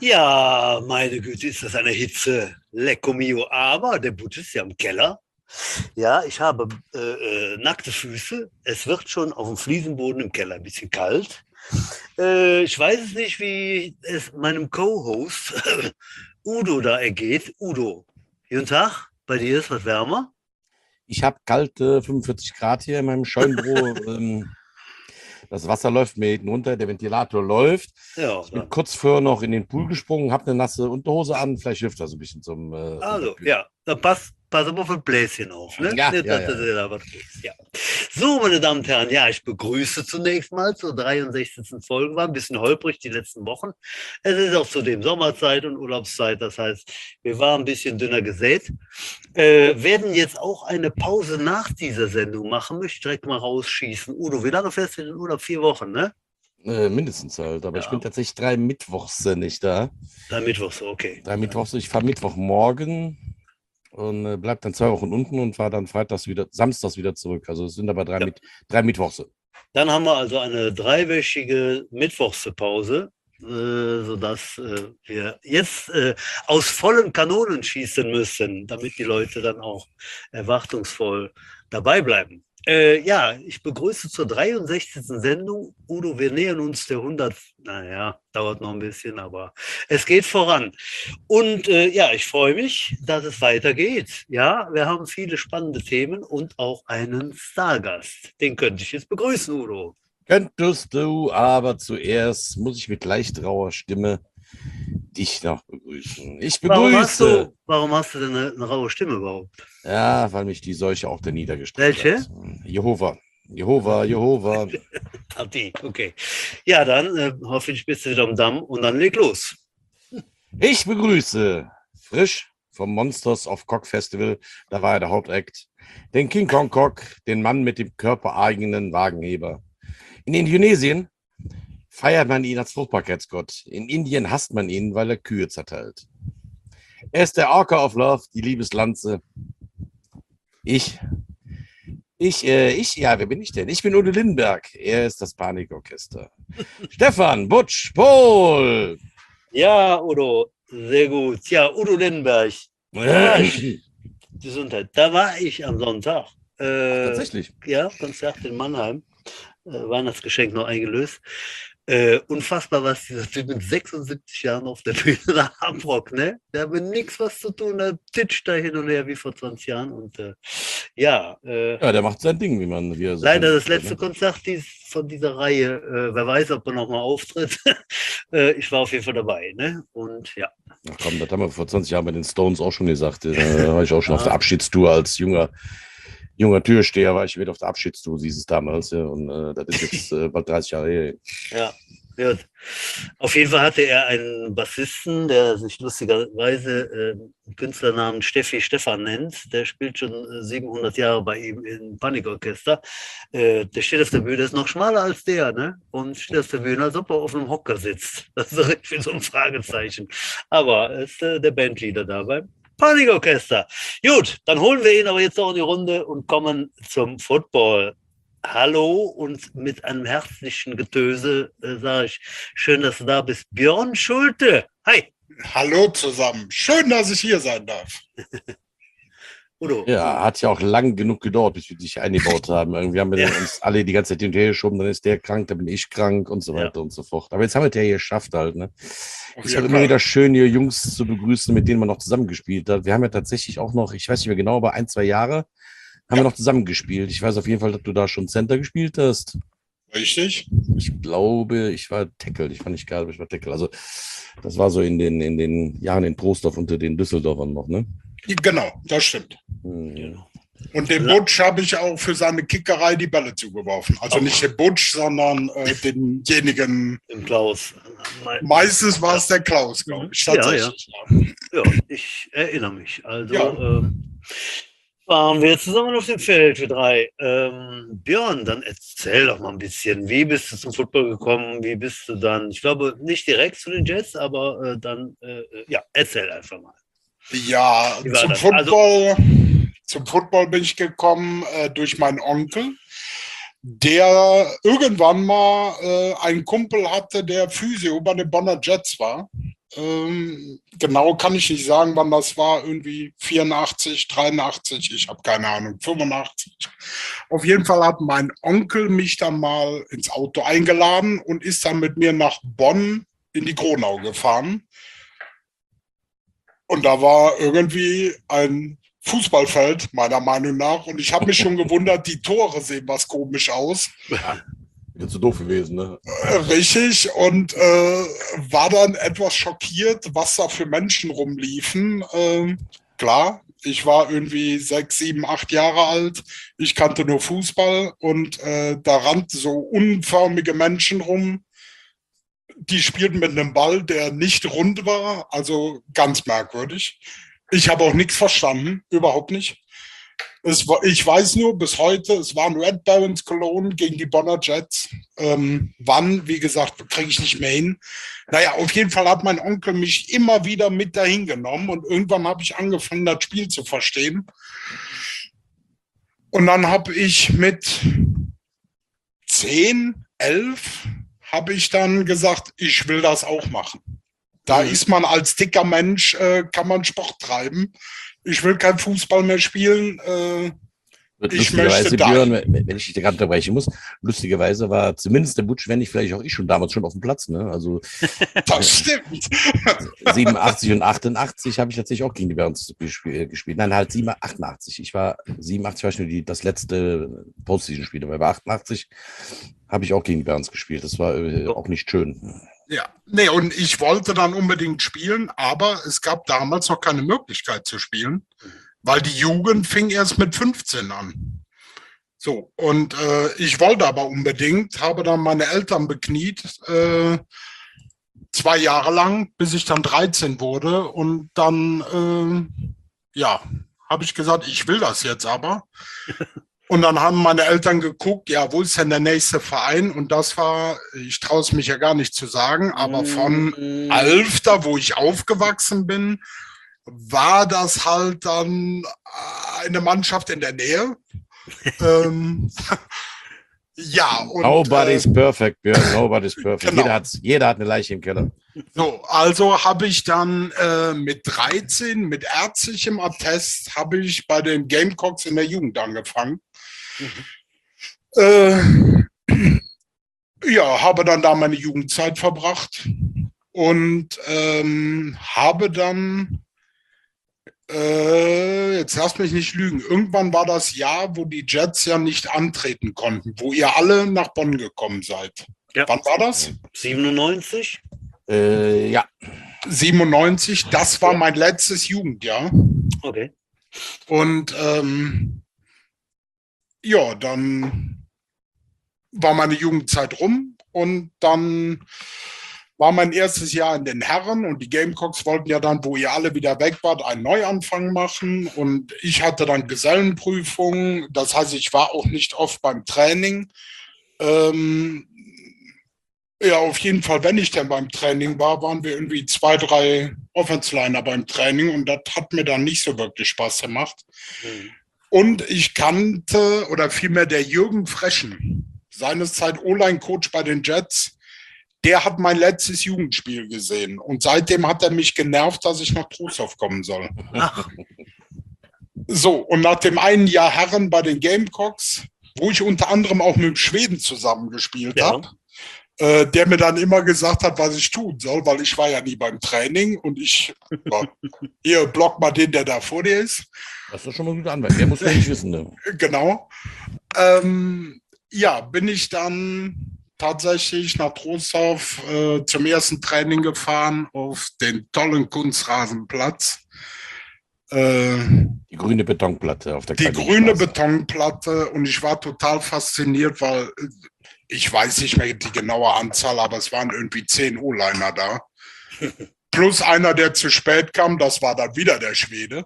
Ja, meine Güte, ist das eine Hitze. Lecco mio. Aber der Butt ist ja im Keller. Ja, ich habe nackte Füße. Es wird schon auf dem Fliesenboden im Keller ein bisschen kalt. Ich weiß es nicht, wie es meinem Co-Host Udo da ergeht. Udo, guten Tag. Bei dir ist was wärmer? Ich habe kalte 45 Grad hier in meinem Scheunenbüro. Das Wasser läuft mir hinten runter, der Ventilator läuft. Ja, Ich bin dann. kurz vorher noch in den Pool gesprungen, habe eine nasse Unterhose an. Vielleicht hilft das ein bisschen zum Also, Unterkühlen. ja, dann pass aber auf ein Bläschen auf, ne? Ja, Nicht, ja, dass ja, du ja. dir da was kriegst, ja. So, meine Damen und Herren, ja, ich begrüße zunächst mal zur 63. Folge. War ein bisschen holprig die letzten Wochen. Es ist auch zudem Sommerzeit und Urlaubszeit, das heißt, wir waren ein bisschen dünner gesät. Werden jetzt auch eine Pause nach dieser Sendung machen, möchte ich direkt mal rausschießen. Udo, wie lange fährst du in den Urlaub? 4 Wochen, ne? Mindestens halt. Aber ich bin Ja, tatsächlich 3 Mittwochs nicht da. dann Mittwoch so, okay. 3 Mittwochs, ich fahre Mittwochmorgen und bleib dann 2 Wochen unten und fahre dann freitags wieder, samstags wieder zurück. Also es sind aber Ja. 3 Mittwochs. Dann haben wir also eine dreiwöchige Mittwochspause, sodass wir jetzt aus vollen Kanonen schießen müssen, damit die Leute dann auch erwartungsvoll dabei bleiben. Ja, ich begrüße zur 63. Sendung. Udo, wir nähern uns der 100. Naja, dauert noch ein bisschen, aber es geht voran. Und ja, ich freue mich, dass es weitergeht. Ja, wir haben viele spannende Themen und auch einen Stargast. Den könnte ich jetzt begrüßen, Udo. Könntest du, aber zuerst muss ich mit leicht rauer Stimme dich noch begrüßen. Ich begrüße. Warum hast du denn eine raue Stimme überhaupt? Ja, weil mich die Seuche auch da niedergestreckt Welche? hat. Jehova, Jehova, Jehova. Ah, die, okay. Ja, dann hoffe ich, bist du wieder am Damm und dann leg los. Ich begrüße frisch vom Monsters of Cock Festival, da war er der Hauptakt, den King Kong Cock, den Mann mit dem körpereigenen Wagenheber. In Indonesien feiert man ihn als Fruchtbarkeitsgott. In Indien hasst man ihn, weil er Kühe zerteilt. Er ist der Orca of Love, die Liebeslanze. Wer bin ich denn? Ich bin Udo Lindenberg. Er ist das Panikorchester. Stefan, Butch, Paul. Ja, Udo, sehr gut. Ja, Udo Lindenberg. Da war ich. Gesundheit. Da war ich am Sonntag. Tatsächlich. Ja, Konzert in Mannheim. Weihnachtsgeschenk noch eingelöst. Unfassbar, was dieser Typ mit 76 Jahren auf der Bühne da abrockt, ne? Der hat mit nichts was zu tun, der titscht da hin und her wie vor 20 Jahren und ja. Ja, der macht sein Ding, wie er so Leider schön das sagt, letzte ne? Konzert von dieser Reihe. Wer weiß, ob er nochmal auftritt. Ich war auf jeden Fall dabei, ne? Und ja. Ach komm, das haben wir vor 20 Jahren bei den Stones auch schon gesagt. Da war ich auch schon auf der Ja. Abschiedstour als junger Türsteher, war ich wieder auf der Abschiedstour, hieß es damals. Ja, und das ist jetzt bald 30 Jahre her. Ja, gut. Auf jeden Fall hatte er einen Bassisten, der sich lustigerweise Künstlernamen Steffi Stefan nennt. Der spielt schon 700 Jahre bei ihm im Panikorchester. Der steht auf der Bühne, der ist noch schmaler als der, ne? Und steht auf der Bühne, als ob er auf einem Hocker sitzt. Das ist richtig so ein Fragezeichen. Aber er ist der Bandleader dabei. Panikorchester. Gut, dann holen wir ihn aber jetzt auch in die Runde und kommen zum Football. Hallo und mit einem herzlichen Getöse sage ich, schön, dass du da bist. Björn Schulte. Hi. Hallo zusammen. Schön, dass ich hier sein darf. Udo. Ja, hat ja auch lang genug gedauert, bis wir dich eingebaut haben. Irgendwie haben wir Ja. uns alle die ganze Zeit hin und her geschoben, dann ist der krank, dann bin ich krank und so weiter und so fort. Aber jetzt haben wir es ja geschafft halt, ne? Ist halt immer wieder schön, hier Jungs zu begrüßen, mit denen man noch zusammengespielt hat. Wir haben ja tatsächlich auch noch, ich weiß nicht mehr genau, aber 1, 2 Jahre haben wir noch zusammengespielt. Ich weiß auf jeden Fall, dass du da schon Center gespielt hast. Richtig. Ich glaube, ich war Tackle. Ich fand nicht geil, aber ich war Tackle. Also das war so in den Jahren in Trostorf unter den Düsseldorfern noch, ne? Genau, das stimmt. Genau. Und dem Butch habe ich auch für seine Kickerei die Bälle zugeworfen. Also nicht den Butch, sondern denjenigen. Im Klaus. Meistens war es der Klaus, glaube ich. Tatsächlich. Ja, ich erinnere mich. Also Ja. waren wir zusammen auf dem Feld, wir drei. Björn, dann erzähl doch mal ein bisschen, wie bist du zum Football gekommen? Wie bist du dann, ich glaube, nicht direkt zu den Jets, aber dann, ja, erzähl einfach mal. Ja, zum Football bin ich gekommen durch meinen Onkel, der irgendwann mal einen Kumpel hatte, der Physio bei den Bonner Jets war. Genau kann ich nicht sagen, wann das war. Irgendwie 84, 83, ich habe keine Ahnung, 85. Auf jeden Fall hat mein Onkel mich dann mal ins Auto eingeladen und ist dann mit mir nach Bonn in die Kronau gefahren. Und da war irgendwie ein Fußballfeld, meiner Meinung nach. Und ich habe mich schon gewundert, die Tore sehen was komisch aus. Bin zu doof gewesen, ne? Richtig. Und war dann etwas schockiert, was da für Menschen rumliefen. Klar, ich war irgendwie 6, 7, 8 Jahre alt. Ich kannte nur Fußball und da rannten so unförmige Menschen rum. Die spielten mit einem Ball, der nicht rund war, also ganz merkwürdig. Ich habe auch nichts verstanden, überhaupt nicht. Ich weiß nur bis heute, es war ein Red Barons Cologne gegen die Bonner Jets. Wann, wie gesagt, kriege ich nicht mehr hin. Naja, auf jeden Fall hat mein Onkel mich immer wieder mit dahin genommen und irgendwann habe ich angefangen, das Spiel zu verstehen. Und dann habe ich mit 10, 11 habe ich dann gesagt, ich will das auch machen. Da ist man als dicker Mensch, kann man Sport treiben. Ich will kein Fußball mehr spielen. Ich möchte Björn, wenn ich dich gerade unterbrechen muss, lustigerweise war zumindest der Butch, wenn nicht vielleicht auch ich schon damals schon auf dem Platz. Ne? Also das stimmt. 87 und 88 habe ich tatsächlich auch gegen die Barons gespielt. Nein, halt 88. Ich war 87, war nur das letzte Postseason-Spiel, aber bei 88 habe ich auch gegen die Barons gespielt. Das war auch nicht schön. Ja, nee, und ich wollte dann unbedingt spielen, aber es gab damals noch keine Möglichkeit zu spielen, weil die Jugend fing erst mit 15 an. So, und ich wollte aber unbedingt, habe dann meine Eltern bekniet, 2 Jahre lang, bis ich dann 13 wurde. Und dann, habe ich gesagt, ich will das jetzt aber. Und dann haben meine Eltern geguckt, ja, wo ist denn der nächste Verein? Und das war, ich traue es mich ja gar nicht zu sagen, aber von Alfter, wo ich aufgewachsen bin, war das halt dann eine Mannschaft in der Nähe. Ja. Und, Nobody's perfect, Björn. Nobody's perfect. Genau. Jeder hat eine Leiche im Keller. So, also habe ich dann mit 13, mit ärztlichem Attest, habe ich bei den Gamecocks in der Jugend angefangen. Habe dann da meine Jugendzeit verbracht und habe dann, jetzt lass mich nicht lügen, irgendwann war das Jahr, wo die Jets ja nicht antreten konnten, wo ihr alle nach Bonn gekommen seid. Ja. Wann war das? 97? Ja. 97, das war mein letztes Jugendjahr. Okay. Und dann war meine Jugendzeit rum und dann war mein erstes Jahr in den Herren und die Gamecocks wollten ja dann, wo ihr alle wieder weg wart, einen Neuanfang machen und ich hatte dann Gesellenprüfungen, das heißt, ich war auch nicht oft beim Training. Auf jeden Fall, wenn ich denn beim Training war, waren wir irgendwie 2, 3 Offense-Liner beim Training und das hat mir dann nicht so wirklich Spaß gemacht. Und ich kannte, oder vielmehr der Jürgen Freschen, seinerzeit O-Line-Coach bei den Jets, der hat mein letztes Jugendspiel gesehen. Und seitdem hat er mich genervt, dass ich nach Trostorf kommen soll. Ach. So, und nach dem einen Jahr Herren bei den Gamecocks, wo ich unter anderem auch mit dem Schweden zusammengespielt habe, der mir dann immer gesagt hat, was ich tun soll, weil ich war ja nie beim Training und hier, block mal den, der da vor dir ist. Das ist doch schon mal gut Anwalt. Der muss ja nicht wissen. Ne? Genau. Bin ich dann tatsächlich nach Trostorf zum ersten Training gefahren auf den tollen Kunstrasenplatz. Die grüne Betonplatte auf der Die grüne Betonplatte und ich war total fasziniert, weil ich weiß nicht mehr die genaue Anzahl, aber es waren irgendwie 10 O-Liner da. Plus einer, der zu spät kam, das war dann wieder der Schwede.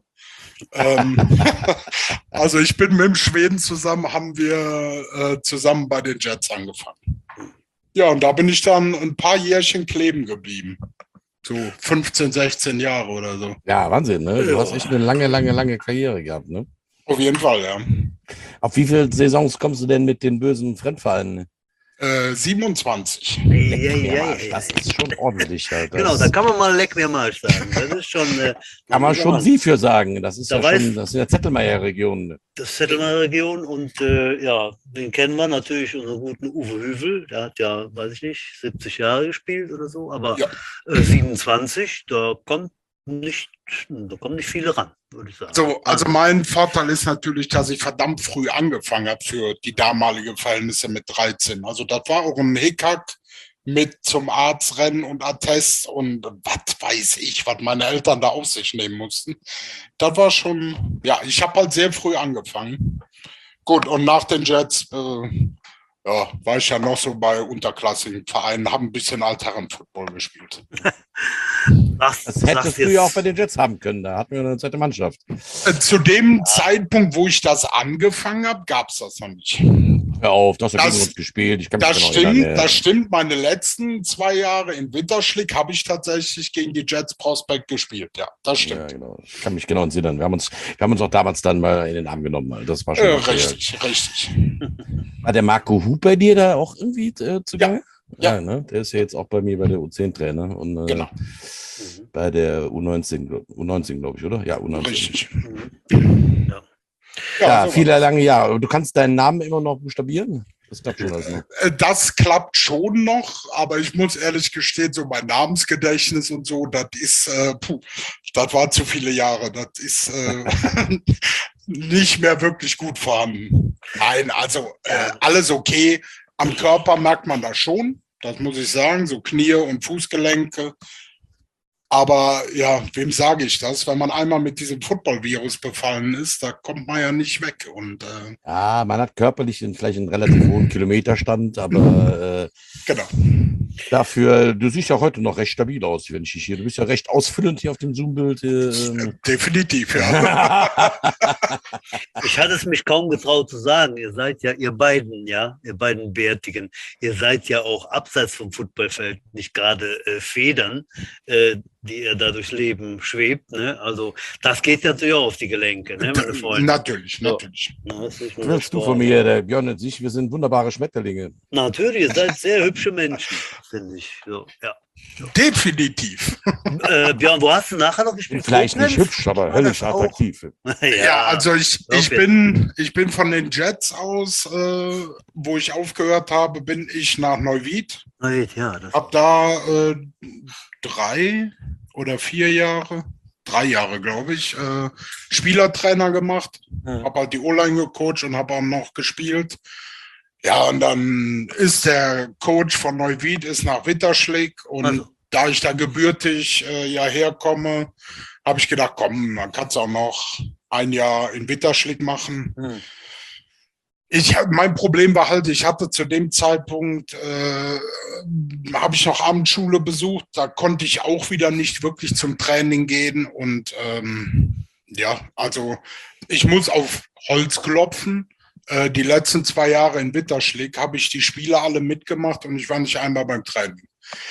Also ich bin mit dem Schweden zusammen, haben wir zusammen bei den Jets angefangen. Ja, und da bin ich dann ein paar Jährchen kleben geblieben. So 15, 16 Jahre oder so. Ja, Wahnsinn, ne? Du hast echt eine lange Karriere gehabt, ne? Auf jeden Fall, ja. Auf wie viele Saisons kommst du denn mit den bösen Fremdvereinen 27. Das ist schon ordentlich. Halt. Genau, da kann man mal Leck mir Marsch sagen. Das ist schon. Kann man schon Sie für sagen. Das ist Da ja weiß- schon, das ist ja Zettelmeier-Region. Das Zettelmeier-Region und den kennen wir natürlich, unseren guten Uwe Hüvel. Der hat ja, weiß ich nicht, 70 Jahre gespielt oder so, aber Ja. 27, da kommen nicht viele ran, würde ich sagen. So, also mein Vorteil ist natürlich, dass ich verdammt früh angefangen habe für die damalige Verhältnisse mit 13. Also das war auch ein Hickhack mit zum Arzt rennen und Attest und was weiß ich, was meine Eltern da auf sich nehmen mussten. Das war schon, ja, ich habe halt sehr früh angefangen. Gut, und nach den Jets war ich ja noch so bei unterklassigen Vereinen, habe ein bisschen Altherren-Football gespielt. Das hättest du ja auch bei den Jets haben können. Da hatten wir eine zweite Mannschaft. Zu dem Zeitpunkt, wo ich das angefangen habe, gab es das noch nicht. Hör auf, du hast ja gegen uns gespielt. Ich kann mich Das genau erinnern, das stimmt. Meine letzten 2 Jahre in Winterschlick habe ich tatsächlich gegen die Jets Prospect gespielt. Ja, das Ja, stimmt. genau. Ich kann mich genau entsinnen. Wir haben uns auch damals dann mal in den Arm genommen. Das war schon Richtig. War der Marco Huth bei dir da auch irgendwie zugange? Ja. Ne? Der ist ja jetzt auch bei mir bei der U10-Trainer und Genau. bei der U19, glaube ich, oder? Ja, U19. Richtig. Ja, so viele lange Jahre. Du kannst deinen Namen immer noch buchstabieren? Das klappt schon alles noch. Das klappt schon noch, aber ich muss ehrlich gestehen, so mein Namensgedächtnis und so, das ist, das war zu viele Jahre. Das ist nicht mehr wirklich gut vorhanden. Nein, also alles okay. Am Körper merkt man das schon, das muss ich sagen, so Knie und Fußgelenke. Aber ja, wem sage ich das? Wenn man einmal mit diesem Football-Virus befallen ist, da kommt man ja nicht weg. Und Ja, man hat körperlich vielleicht einen relativ hohen Kilometerstand, aber genau. dafür, du siehst ja heute noch recht stabil aus, wenn ich dich hier. Du bist ja recht ausfüllend hier auf dem Zoom-Bild. Definitiv, ja. Ich hatte es mich kaum getraut zu sagen. Ihr seid ja, ihr beiden Bärtigen, ihr seid ja auch abseits vom Footballfeld nicht gerade Federn, die ihr da durchs Leben schwebt. Ne? Also das geht natürlich auch auf die Gelenke, ne, meine Freunde. Natürlich. Na, das ist nur Willst du Sport. von mir, der Björn und ich, wir sind wunderbare Schmetterlinge. Natürlich, ihr seid sehr hübsche Menschen, finde ich. So, ja. Definitiv. Björn, wo hast du nachher noch gespielt? Vielleicht nicht Koblenz? hübsch, aber War höllisch das auch? attraktiv. Ja, also ich Okay. bin von den Jets aus, wo ich aufgehört habe, bin ich nach Neuwied. Ja, das Hab da 3 oder 4 Jahre, 3 Jahre glaube ich, Spielertrainer gemacht. Ja. Hab halt die O-Line gecoacht und habe auch noch gespielt. Ja, und dann ist der Coach von Neuwied ist nach Winterschlick und Also. da ich da gebürtig ja herkomme, habe ich gedacht, komm, man kann es auch noch 1 Jahr in Winterschlick machen. Hm. Mein Problem war halt, ich hatte zu dem Zeitpunkt, habe ich noch Abendschule besucht, da konnte ich auch wieder nicht wirklich zum Training gehen und ja, also ich muss auf Holz klopfen. Die letzten 2 Jahre in Winterschlick habe ich die Spiele alle mitgemacht und ich war nicht einmal beim Training.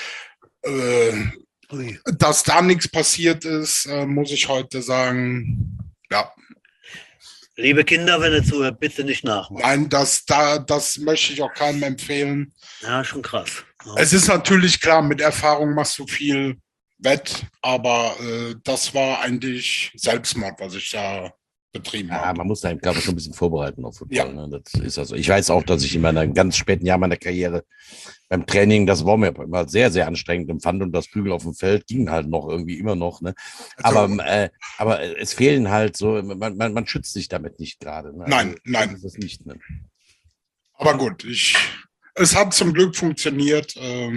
Ui. Dass da nichts passiert ist, muss ich heute sagen, ja, Liebe Kinder, wenn ihr zuhört, bitte nicht nachmachen. nein, das möchte ich auch keinem empfehlen. Ja, schon krass. Ja. Es ist natürlich klar, mit Erfahrung machst du viel wett, aber das war eigentlich Selbstmord, was ich da betrieben Ja, habe. man muss seinen Körper schon ein bisschen vorbereiten auf Football. Ja. Ne? Das ist also. Ich weiß auch, dass ich in meiner ganz späten Jahr meiner Karriere beim Training, das war mir immer sehr, sehr anstrengend empfand und das Prügel auf dem Feld ging halt noch irgendwie immer noch. Ne? Also, Aber es fehlen halt so, man schützt sich damit nicht gerade. Ne? Nein. Das ist das nicht. Ne? aber gut, es hat zum Glück funktioniert.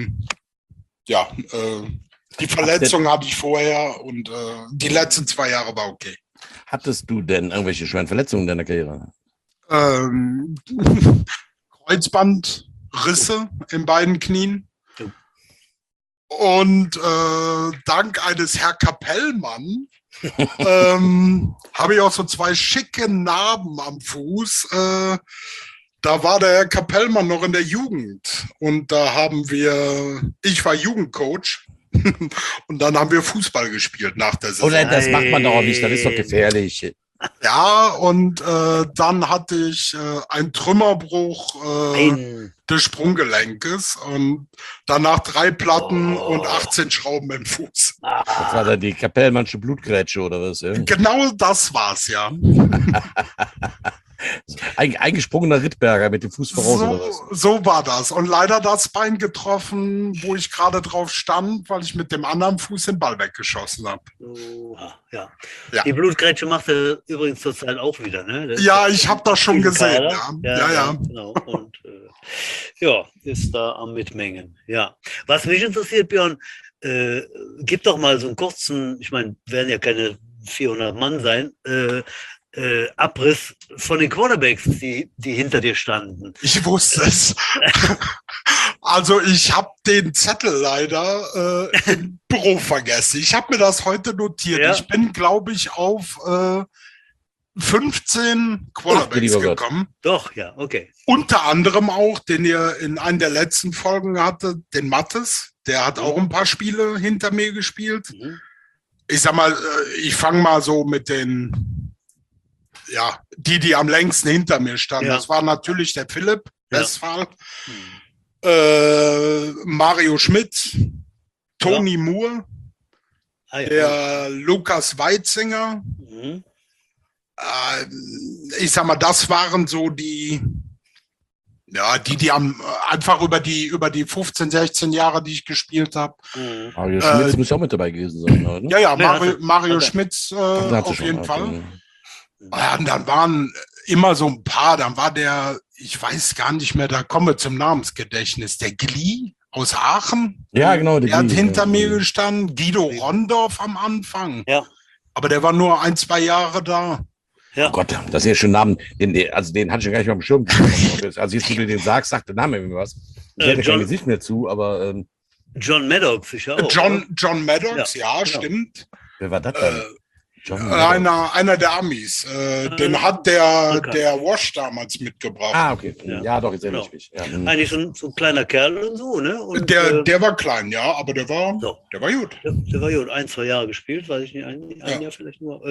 Die Verletzung hatte ich vorher und die letzten 2 Jahre war okay. Hattest du denn irgendwelche schweren Verletzungen in deiner Karriere? Kreuzbandrisse in beiden Knien. Und dank eines Herr Kapellmann habe ich auch so 2 schicke Narben am Fuß. Da war der Herr Kapellmann noch in der Jugend. Und da ich war Jugendcoach. Und dann haben wir Fußball gespielt nach der Saison. Oder das macht man doch auch nicht, das ist doch gefährlich. Ja, und dann hatte ich einen Trümmerbruch des Sprunggelenkes und danach 3 Platten und 18 Schrauben im Fuß. Das war dann die Kapellmannsche Blutgrätsche oder was? Ja? Genau das war's, ja. Eingesprungener Rittberger mit dem Fuß voraus oder was? So war das. Und leider das Bein getroffen, wo ich gerade drauf stand, weil ich mit dem anderen Fuß den Ball weggeschossen habe. Ja. Ja. Die Blutgrätsche macht er übrigens zurzeit auch wieder, ne? Ja, ich habe das schon gesehen. Ja. Genau. Und ist da am Mitmengen. Ja. Was mich interessiert, Björn, gib doch mal so einen kurzen, ich meine, werden ja keine 400 Mann sein, Abriss von den Quarterbacks, die hinter dir standen. Ich wusste es. Also ich habe den Zettel leider im Büro vergessen. Ich habe mir das heute notiert. Ja. Ich bin, glaube ich, auf 15 Quarterbacks gekommen. Doch, ja, okay. Unter anderem auch, den ihr in einer der letzten Folgen hattet, den Mattes. Der hat auch ein paar Spiele hinter mir gespielt. Ich sag mal, ich fange mal so mit den, die am längsten hinter mir standen. Ja. Das war natürlich der Philipp Westphal, Mario Schmidt, Toni Moore, der Lukas Weitzinger. Ich sag mal, das waren so die haben einfach über die 15, 16 Jahre, die ich gespielt habe. Mario Schmitz muss auch mit dabei gewesen sein, oder? Ja, Mario Schmitz auf jeden Fall. Ja, und dann waren immer so ein paar, dann war ich weiß gar nicht mehr, da komme zum Namensgedächtnis, der Glie aus Aachen. Ja, genau. Der hat hinter mir gestanden, Guido Rondorf am Anfang. Ja. Aber der war nur 1, 2 Jahre da. Ja. Oh Gott, das ist ja schon Namen, den hatte ich ja gar nicht mal am Schirm. Also jetzt, wo du den sagst, sagt der Name irgendwie was. Ich hätte kein Gesicht mehr zu, aber... John Maddox, sicher auch. John Maddox, ja, stimmt. Wer war das denn? Einer der Amis. Den hat der Wash damals mitgebracht. Ah, okay. Ja doch, jetzt erinnere ich mich. Ja. Eigentlich so ein kleiner Kerl und so, ne? Und, der war klein, ja, aber der war gut. Der war gut. 1, 2 Jahre gespielt, weiß ich nicht, ein Jahr vielleicht nur.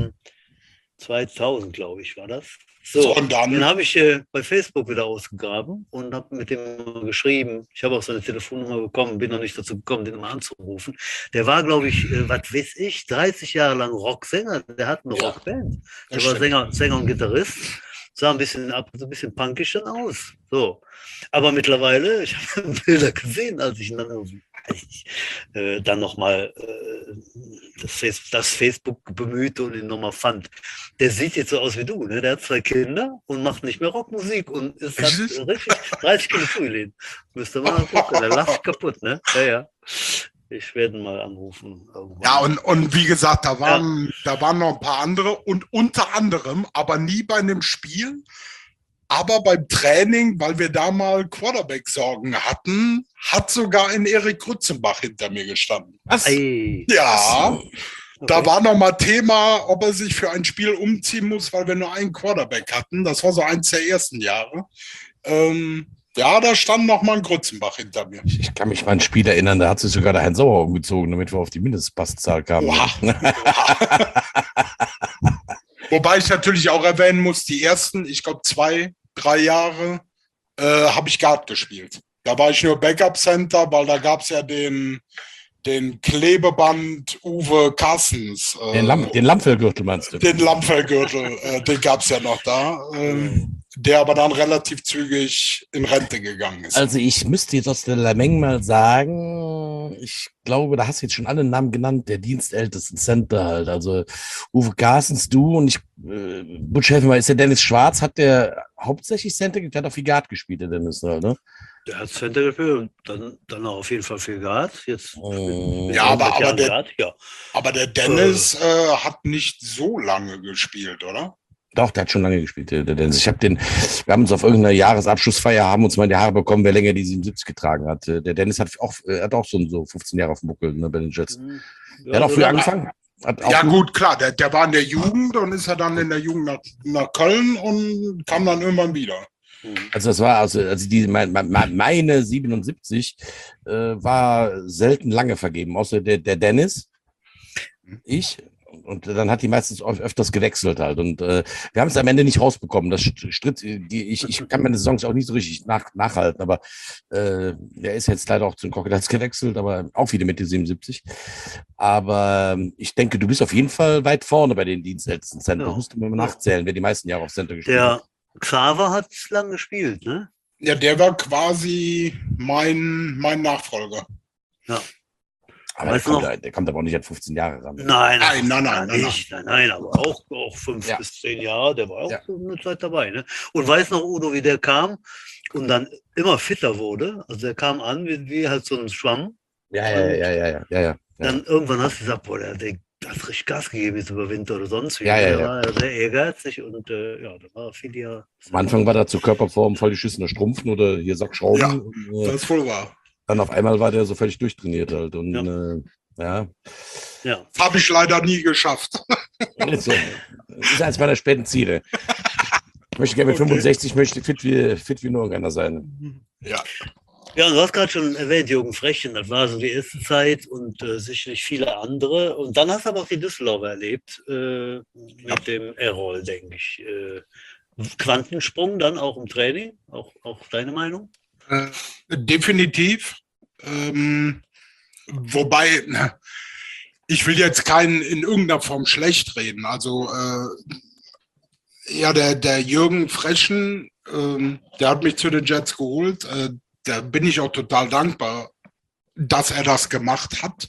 2000, glaube ich, war das. So, und dann habe ich bei Facebook wieder ausgegraben und habe mit dem geschrieben. Ich habe auch seine Telefonnummer bekommen, bin noch nicht dazu gekommen, den mal anzurufen. Der war, glaube ich, was weiß ich, 30 Jahre lang Rocksänger. Der hat eine Rockband. Der war Sänger und Gitarrist. Sah ein bisschen punkig dann aus. So. Aber mittlerweile, ich habe Bilder gesehen, als ich dann nochmal das Facebook bemühte und ihn nochmal fand. Der sieht jetzt so aus wie du, ne? Der hat 2 Kinder und macht nicht mehr Rockmusik und ist richtig 30 Kilo zugelehnt. Müsste mal gucken, der lacht kaputt, ne? Ja. Ich werde ihn mal anrufen. Irgendwann. Ja, und wie gesagt, da waren noch ein paar andere und unter anderem, aber nie bei einem Spiel, aber beim Training, weil wir da mal Quarterback-Sorgen hatten, hat sogar ein Erik Grützenbach hinter mir gestanden. Was? Ja, okay. Da war noch mal Thema, ob er sich für ein Spiel umziehen muss, weil wir nur einen Quarterback hatten. Das war so eins der ersten Jahre. Da stand noch mal ein Grützenbach hinter mir. Ich kann mich mal an ein Spiel erinnern, da hat sich sogar der Heinz Sauer umgezogen, damit wir auf die Mindestpasszahl kamen. Wobei ich natürlich auch erwähnen muss, die ersten, ich glaube 2, 3 Jahre habe ich Guard gespielt. Da war ich nur Backup-Center, weil da gab es ja den Klebeband Uwe Carstens. Den Lammfellgürtel meinst du? Den Lammfellgürtel, den gab es ja noch da. Der aber dann relativ zügig in Rente gegangen ist. Also ich müsste jetzt aus der Lameng mal sagen, ich glaube, da hast du jetzt schon alle Namen genannt, der dienstältesten Center halt. Also Uwe Carstens, du und ich, Butch, helfen mal, ist der Dennis Schwarz, hat der hauptsächlich Center, der hat auch viel Guard gespielt, der Dennis halt, ne? Der hat Center gespielt und dann auch auf jeden Fall viel Guard. Jetzt aber der Dennis hat nicht so lange gespielt, oder? Doch, der hat schon lange gespielt, der Dennis. Wir haben uns auf irgendeiner Jahresabschlussfeier, haben uns mal in die Haare bekommen, wer länger die 77 getragen hat. Der Dennis hat auch so 15 Jahre auf dem Buckel, ne, bei den Jets. Der hat auch früh angefangen. Gut, klar, der war in der Jugend und ist ja dann in der Jugend nach Köln und kam dann irgendwann wieder. Also das war, meine 77 war selten lange vergeben, außer der Dennis, ich, Und dann hat die meistens öfters gewechselt halt. Und wir haben es am Ende nicht rausbekommen. Das stritt, ich kann meine Saisons auch nicht so richtig nachhalten, aber der ist jetzt leider auch zu den Crocodiles gewechselt, aber auch wieder mit den 77. Aber ich denke, du bist auf jeden Fall weit vorne bei den dienstältesten Center. Ja. Du musst mal nachzählen, wer die meisten Jahre auf Center gespielt hat. Der Xaver hat lang gespielt, ne? Ja, der war quasi mein Nachfolger. Ja. Aber Weißt du noch? der kommt aber auch nicht an 15 Jahre ran. Nein. Nicht. Nein, aber auch 5 bis 10 Jahre, der war auch eine Zeit dabei. Ne? Und weiß noch, Udo, wie der kam und dann immer fitter wurde? Also der kam an wie halt so ein Schwamm. Ja. Dann irgendwann hast du gesagt, boah, der hat richtig Gas gegeben jetzt über Winter oder sonst wie. Ja. Der war sehr ehrgeizig und da war viel ja. Am Anfang war der zur Körperform voll die geschissene Strumpfen oder hier Sackschrauben. Ja, und, das ist wohl wahr. dann auf einmal war der so völlig durchtrainiert halt. Und Ja. Das habe ich leider nie geschafft. Das ist eines meiner späten Ziele. Ich möchte gerne mit 65 fit wie nur irgendeiner sein. Ja. Ja, und du hast gerade schon erwähnt, Jürgen Frechen, das war so die erste Zeit und sicherlich viele andere. Und dann hast du aber auch die Düsseldorfer erlebt, mit dem Errol, denke ich. Quantensprung dann auch im Training, auch deine Meinung? Definitiv. Wobei, ich will jetzt keinen in irgendeiner Form schlecht reden. Also, der Jürgen Frechen, der hat mich zu den Jets geholt. Da bin ich auch total dankbar, dass er das gemacht hat.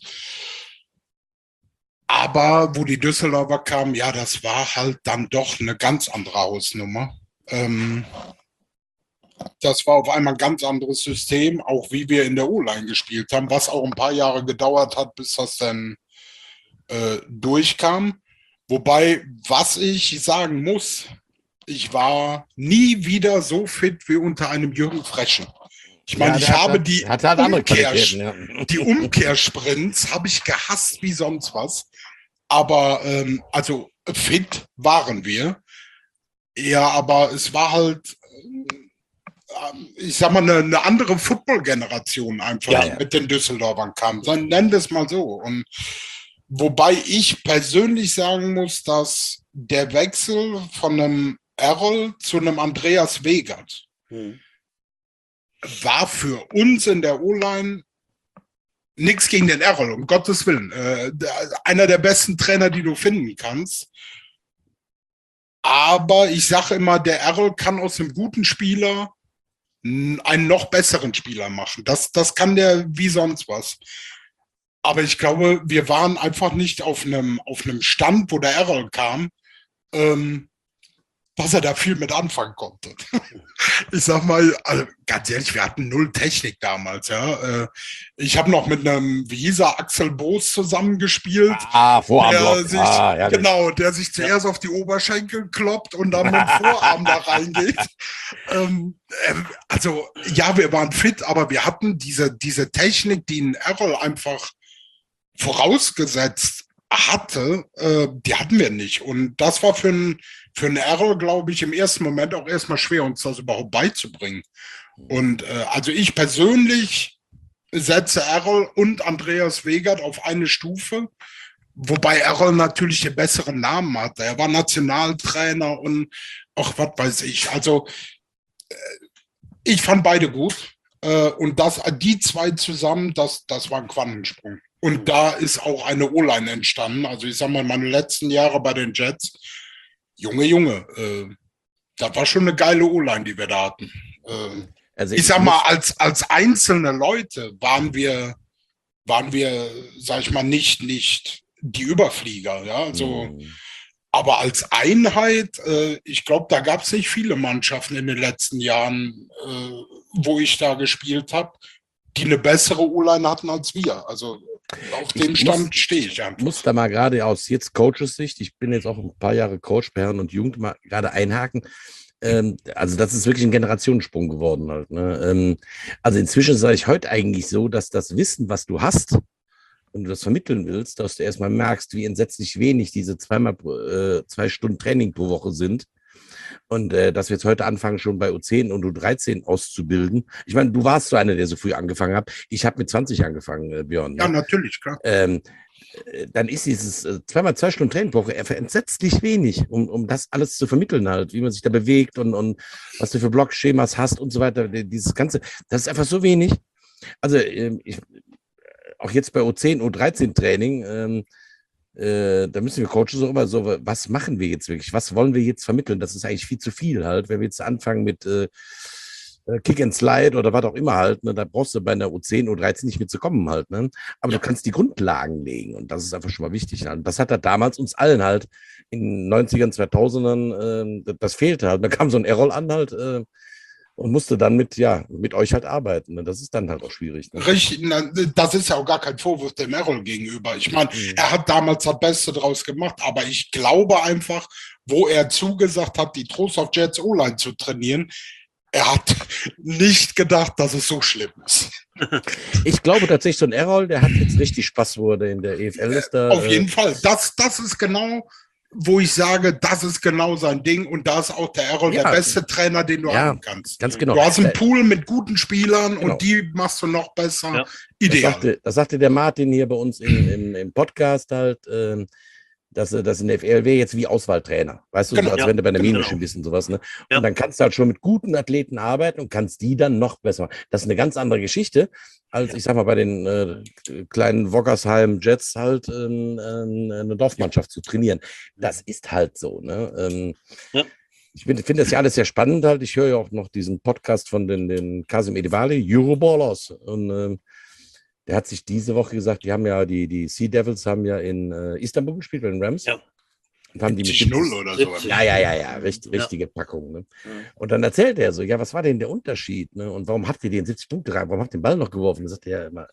Aber wo die Düsseldorfer kamen, das war halt dann doch eine ganz andere Hausnummer. Das war auf einmal ein ganz anderes System, auch wie wir in der O-Line gespielt haben, was auch ein paar Jahre gedauert hat, bis das dann durchkam. Wobei, was ich sagen muss, ich war nie wieder so fit wie unter einem Jürgen Frechen. Ich meine, ich habe die Umkehrsprints habe ich gehasst wie sonst was. Aber also fit waren wir. Ja, aber es war halt, ich sag mal, eine andere Football-Generation einfach, mit den Düsseldorfern kam. Dann nennen wir es mal so. Und wobei ich persönlich sagen muss, dass der Wechsel von einem Errol zu einem Andreas Wegert war für uns in der O-Line nichts gegen den Errol, um Gottes Willen. Einer der besten Trainer, die du finden kannst. Aber ich sage immer, der Errol kann aus einem guten Spieler einen noch besseren Spieler machen. Das kann der wie sonst was. Aber ich glaube, wir waren einfach nicht auf einem Stand, wo der Errol kam, dass er da viel mit anfangen konnte. Ich sag mal, also ganz ehrlich, wir hatten null Technik damals, ja. Ich habe noch mit einem, wie hieß er, Axel Boos zusammengespielt. Vorarmblock. Der sich zuerst auf die Oberschenkel kloppt und dann mit dem Vorarm da reingeht. Also, ja, wir waren fit, aber wir hatten diese Technik, die ein Errol einfach vorausgesetzt hatte, die hatten wir nicht. Und das war für einen Errol, glaube ich, im ersten Moment auch erstmal schwer, uns das überhaupt beizubringen. Und also ich persönlich setze Errol und Andreas Wegert auf eine Stufe, wobei Errol natürlich den besseren Namen hatte. Er war Nationaltrainer und auch was weiß ich. Also ich fand beide gut. Und die zwei zusammen, das war ein Quantensprung. Und da ist auch eine O-Line entstanden. Also ich sag mal, meine letzten Jahre bei den Jets, Junge, das war schon eine geile O-Line, die wir da hatten. Also ich sag mal, als einzelne Leute waren wir, sag ich mal, nicht die Überflieger, ja, also, aber als Einheit, ich glaube, da gab es nicht viele Mannschaften in den letzten Jahren, wo ich da gespielt habe, die eine bessere O-Line hatten als wir. Also auf dem Stand stehe ich einfach. Ich muss da mal gerade aus jetzt Coaches Sicht, ich bin jetzt auch ein paar Jahre Coach bei Herren und Jugend, mal gerade einhaken. Also das ist wirklich ein Generationensprung geworden halt. Ne? Also inzwischen sage ich heute eigentlich so, dass das Wissen, was du hast, wenn du das vermitteln willst, dass du erstmal merkst, wie entsetzlich wenig diese 2 Stunden Training pro Woche sind. Und dass wir jetzt heute anfangen, schon bei U10 und U13 auszubilden. Ich meine, du warst so einer, der so früh angefangen hat. Ich habe mit 20 angefangen, Björn. Ja, Ne? natürlich, klar. Dann ist dieses zweimal 2 Stunden Training pro Woche entsetzlich wenig, um das alles zu vermitteln halt, wie man sich da bewegt und was du für Blockschemas hast und so weiter. Dieses Ganze, das ist einfach so wenig. Also auch jetzt bei U10, U13 Training, da müssen wir Coaches so immer so, was machen wir jetzt wirklich? Was wollen wir jetzt vermitteln? Das ist eigentlich viel zu viel halt. Wenn wir jetzt anfangen mit Kick and Slide oder was auch immer halt, ne, da brauchst du bei einer U10, U13 nicht mitzukommen halt. Ne? Aber du kannst die Grundlagen legen und das ist einfach schon mal wichtig. Halt. Und das hat er damals uns allen halt in den 90ern, 2000ern, das fehlte halt. Da kam so ein Errol an halt und musste dann mit euch halt arbeiten. Ne? Das ist dann halt auch schwierig. Ne? Richtig, das ist ja auch gar kein Vorwurf dem Errol gegenüber. Ich meine, er hat damals das Beste draus gemacht, aber ich glaube einfach, wo er zugesagt hat, die Trostorf Jets O-Line zu trainieren, er hat nicht gedacht, dass es so schlimm ist. Ich glaube tatsächlich, so ein Errol, der hat jetzt richtig Spaß, wo er in der EFL ist. Da, auf jeden Fall. Das ist genau, wo ich sage, das ist genau sein Ding. Und da ist auch der Errol der beste Trainer, den du haben kannst. Ganz genau. Du hast einen Pool mit guten Spielern und die machst du noch besser. Ja. Ideal. Das sagte der Martin hier bei uns im Podcast halt, dass das in der FLW jetzt wie Auswahltrainer, weißt du, so, als wenn du bei der Mine bist und sowas, ne? Ja. Und dann kannst du halt schon mit guten Athleten arbeiten und kannst die dann noch besser machen. Das ist eine ganz andere Geschichte, als ich sag mal bei den kleinen Woggersheim Jets halt eine Dorfmannschaft zu trainieren. Das ist halt so, ne? Ich finde das ja alles sehr spannend halt. Ich höre ja auch noch diesen Podcast von den Kasim Edebali, Euroballers und der hat sich diese Woche gesagt, die haben ja, die Sea Devils haben ja in Istanbul gespielt, bei den Rams. Ja. Und haben die mit 0 oder so. Ja, richtige Packung. Ne? Ja. Und dann erzählt er so, ja, was war denn der Unterschied? Ne? Und warum habt ihr den 70 Punkte rein? Warum habt ihr den Ball noch geworfen? Und sagt er ja immer,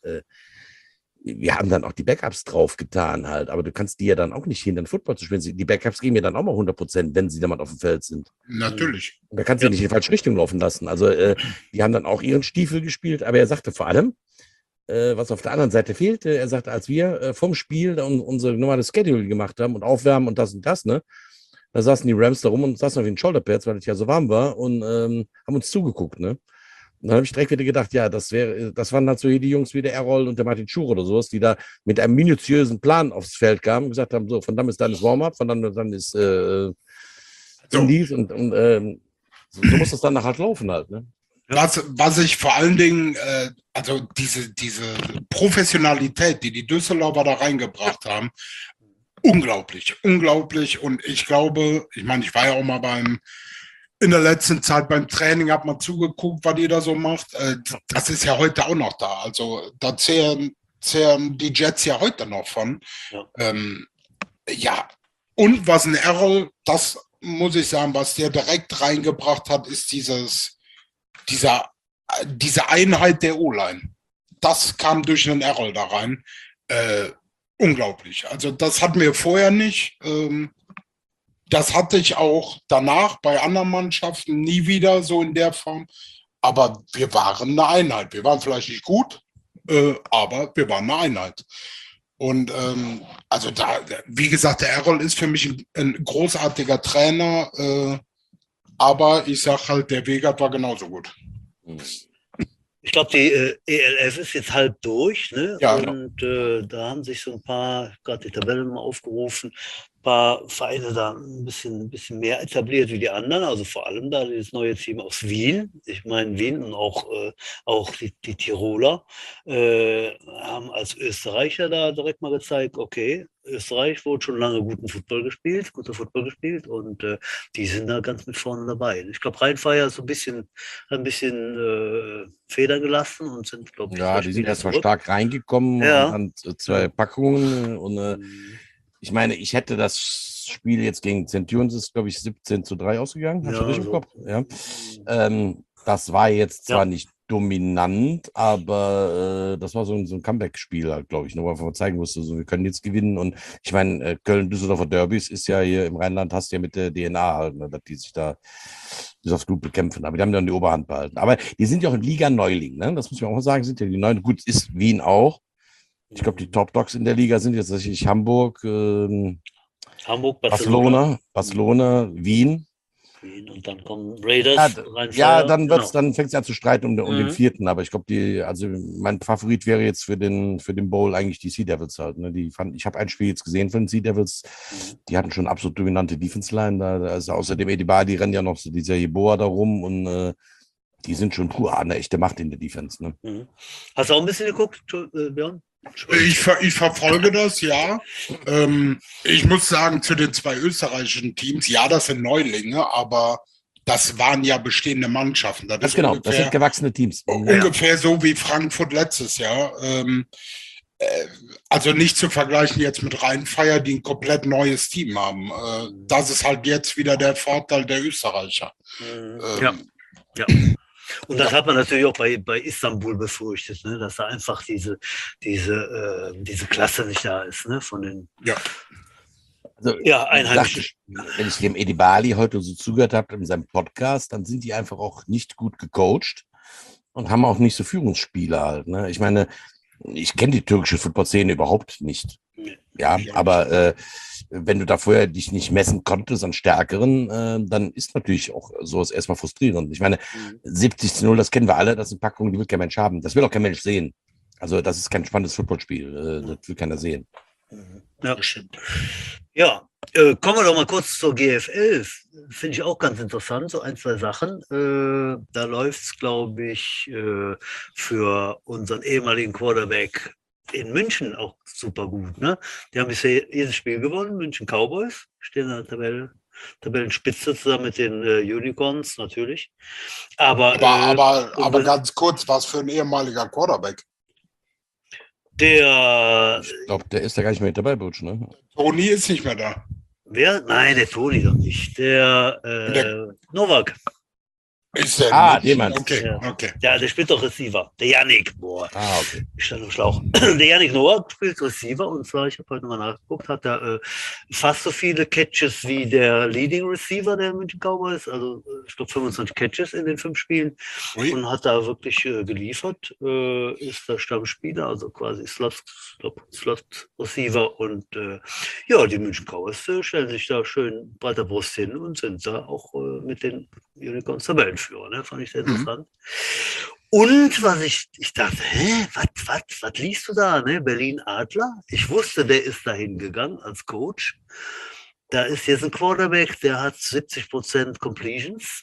wir haben dann auch die Backups draufgetan halt, aber du kannst die ja dann auch nicht hindern, Football zu spielen. Die Backups geben ja dann auch mal 100%, wenn sie dann mal auf dem Feld sind. Natürlich. Und da kannst du nicht in die falsche Richtung laufen lassen. Also die haben dann auch ihren Stiefel gespielt, aber er sagte vor allem, was auf der anderen Seite fehlte, er sagte, als wir vom Spiel unsere normale Schedule gemacht haben und aufwärmen und das, ne, da saßen die Rams da rum und saßen auf den Shoulderpads, weil es ja so warm war und haben uns zugeguckt, ne. Und dann habe ich direkt wieder gedacht, ja, das waren halt so hier die Jungs wie der Errol und der Martin Schur oder sowas, die da mit einem minutiösen Plan aufs Feld kamen und gesagt haben, so, von dann ist dann das Warm-up, von dann ist Indies und so muss das dann nachher halt laufen halt, ne. Was ich vor allen Dingen, also diese Professionalität, die Düsseldorfer da reingebracht haben, unglaublich. Und ich glaube, ich meine, ich war ja auch mal in der letzten Zeit beim Training, habe mal zugeguckt, was ihr da so macht. Das ist ja heute auch noch da. Also da zehren die Jets ja heute noch von. Ja, und was ein Errol, das muss ich sagen, was der direkt reingebracht hat, ist diese Einheit der O-Line. Das kam durch einen Errol da rein. Unglaublich. Also das hatten wir vorher nicht. Das hatte ich auch danach bei anderen Mannschaften nie wieder so in der Form. Aber wir waren eine Einheit. Wir waren vielleicht nicht gut, aber wir waren eine Einheit. Und also da, wie gesagt, der Errol ist für mich ein großartiger Trainer. Aber ich sag halt, der Wegert war genauso gut. Ich glaube, die ELF ist jetzt halb durch, ne? Ja, und da haben sich so ein paar, gerade die Tabellen mal aufgerufen, ein paar Vereine da ein bisschen mehr etabliert wie die anderen. Also vor allem da das neue Team aus Wien. Ich meine, Wien und auch die Tiroler haben als Österreicher da direkt mal gezeigt, okay, Österreich wurde schon lange guter Football gespielt und die sind da ganz mit vorne dabei. Ich glaube, Rheinfeier ist ein bisschen Federn gelassen und sind, glaube ich, ja, die sind erstmal stark reingekommen und dann 2 Packungen und ich meine, ich hätte das Spiel jetzt gegen Centurions ist, glaube ich, 17:3 ausgegangen. Hast du richtig im Kopf? Ja. Das war jetzt zwar nicht dominant, aber das war so ein Comeback-Spiel halt, glaube ich, wo man zeigen musste, so, wir können jetzt gewinnen. Und ich meine, Köln-Düsseldorfer Derbys ist ja hier im Rheinland, hast du ja mit der DNA halt, ne, dass die sich da bis aufs Blut bekämpfen. Aber die haben dann die Oberhand behalten. Aber die sind ja auch in Liga Neuling, ne? Das muss man auch mal sagen, sind ja die Neuen. Gut, ist Wien auch. Ich glaube, die Top Dogs in der Liga sind jetzt tatsächlich Hamburg, Barcelona, Wien. Und dann kommen Raiders Ja, rein. ja, dann Genau. fängt es an zu streiten um den vierten, aber ich glaube, also mein Favorit wäre jetzt für den Bowl eigentlich die Sea Devils halt. Ne? Ich habe ein Spiel jetzt gesehen von den Sea Devils, die hatten schon absolut dominante Defense-Line, da ist außerdem die rennen ja noch so dieser Jeboa da rum und die sind schon eine echte Macht in der Defense. Ne? Hast du auch ein bisschen geguckt, Björn? Ich verfolge das, ja. Ich muss sagen, zu den 2 österreichischen Teams, ja, das sind Neulinge, aber das waren ja bestehende Mannschaften. Das Ganz ist genau, das sind gewachsene Teams. ungefähr so wie Frankfurt letztes Jahr. Also nicht zu vergleichen jetzt mit Rhein-Fire, die ein komplett neues Team haben. Das ist halt jetzt wieder der Vorteil der Österreicher. Ja. Und das hat man natürlich auch bei Istanbul befürchtet, ne? Dass da einfach diese Klasse nicht da ist, ne? Von den Einheimischen. Wenn ich dem Edibali heute so zugehört habe in seinem Podcast, dann sind die einfach auch nicht gut gecoacht und haben auch nicht so Führungsspieler halt. Ne? Ich meine, ich kenne die türkische Football-Szene überhaupt nicht. Ja, aber wenn du da vorher dich nicht messen konntest an Stärkeren, dann ist natürlich auch sowas erstmal frustrierend. Ich meine, 70-0, das kennen wir alle, das sind Packungen, die will kein Mensch haben. Das will auch kein Mensch sehen. Also das ist kein spannendes Footballspiel, das will keiner sehen. Ja, bestimmt. Ja, kommen wir doch mal kurz zur GFL. Finde ich auch ganz interessant, so 1, 2 Sachen. Da läuft es, glaube ich, für unseren ehemaligen Quarterback in München auch super gut. Ne? Die haben bisher jedes Spiel gewonnen, München Cowboys, stehen in der Tabellenspitze zusammen mit den Unicorns natürlich. Aber ganz kurz, was für ein ehemaliger Quarterback? Ich glaube, der ist ja gar nicht mehr dabei, Butch, ne? Toni ist nicht mehr da. Wer? Nein, der Toni doch nicht. Der Novak. Ist der den meinst du? Ja. Okay. Ja, der spielt doch Receiver. Der Yannick, okay. Ich stand im Schlauch. Der Yannick Novak spielt Receiver und zwar, ich habe heute nochmal nachgeguckt, hat er fast so viele Catches wie der Leading Receiver der München Cowboys, also ich glaube 25 Catches in den 5 Spielen und hat da wirklich geliefert, ist der Stammspieler, also quasi Slot Receiver und die München Cowboys stellen sich da schön breiter Brust hin und sind da auch mit den Unicorns Tabellenführer, ne? Fand ich sehr interessant. Und was ich dachte, was liest du da, ne? Berlin Adler? Ich wusste, der ist dahin gegangen als Coach. Da ist jetzt ein Quarterback, der hat 70% Completions.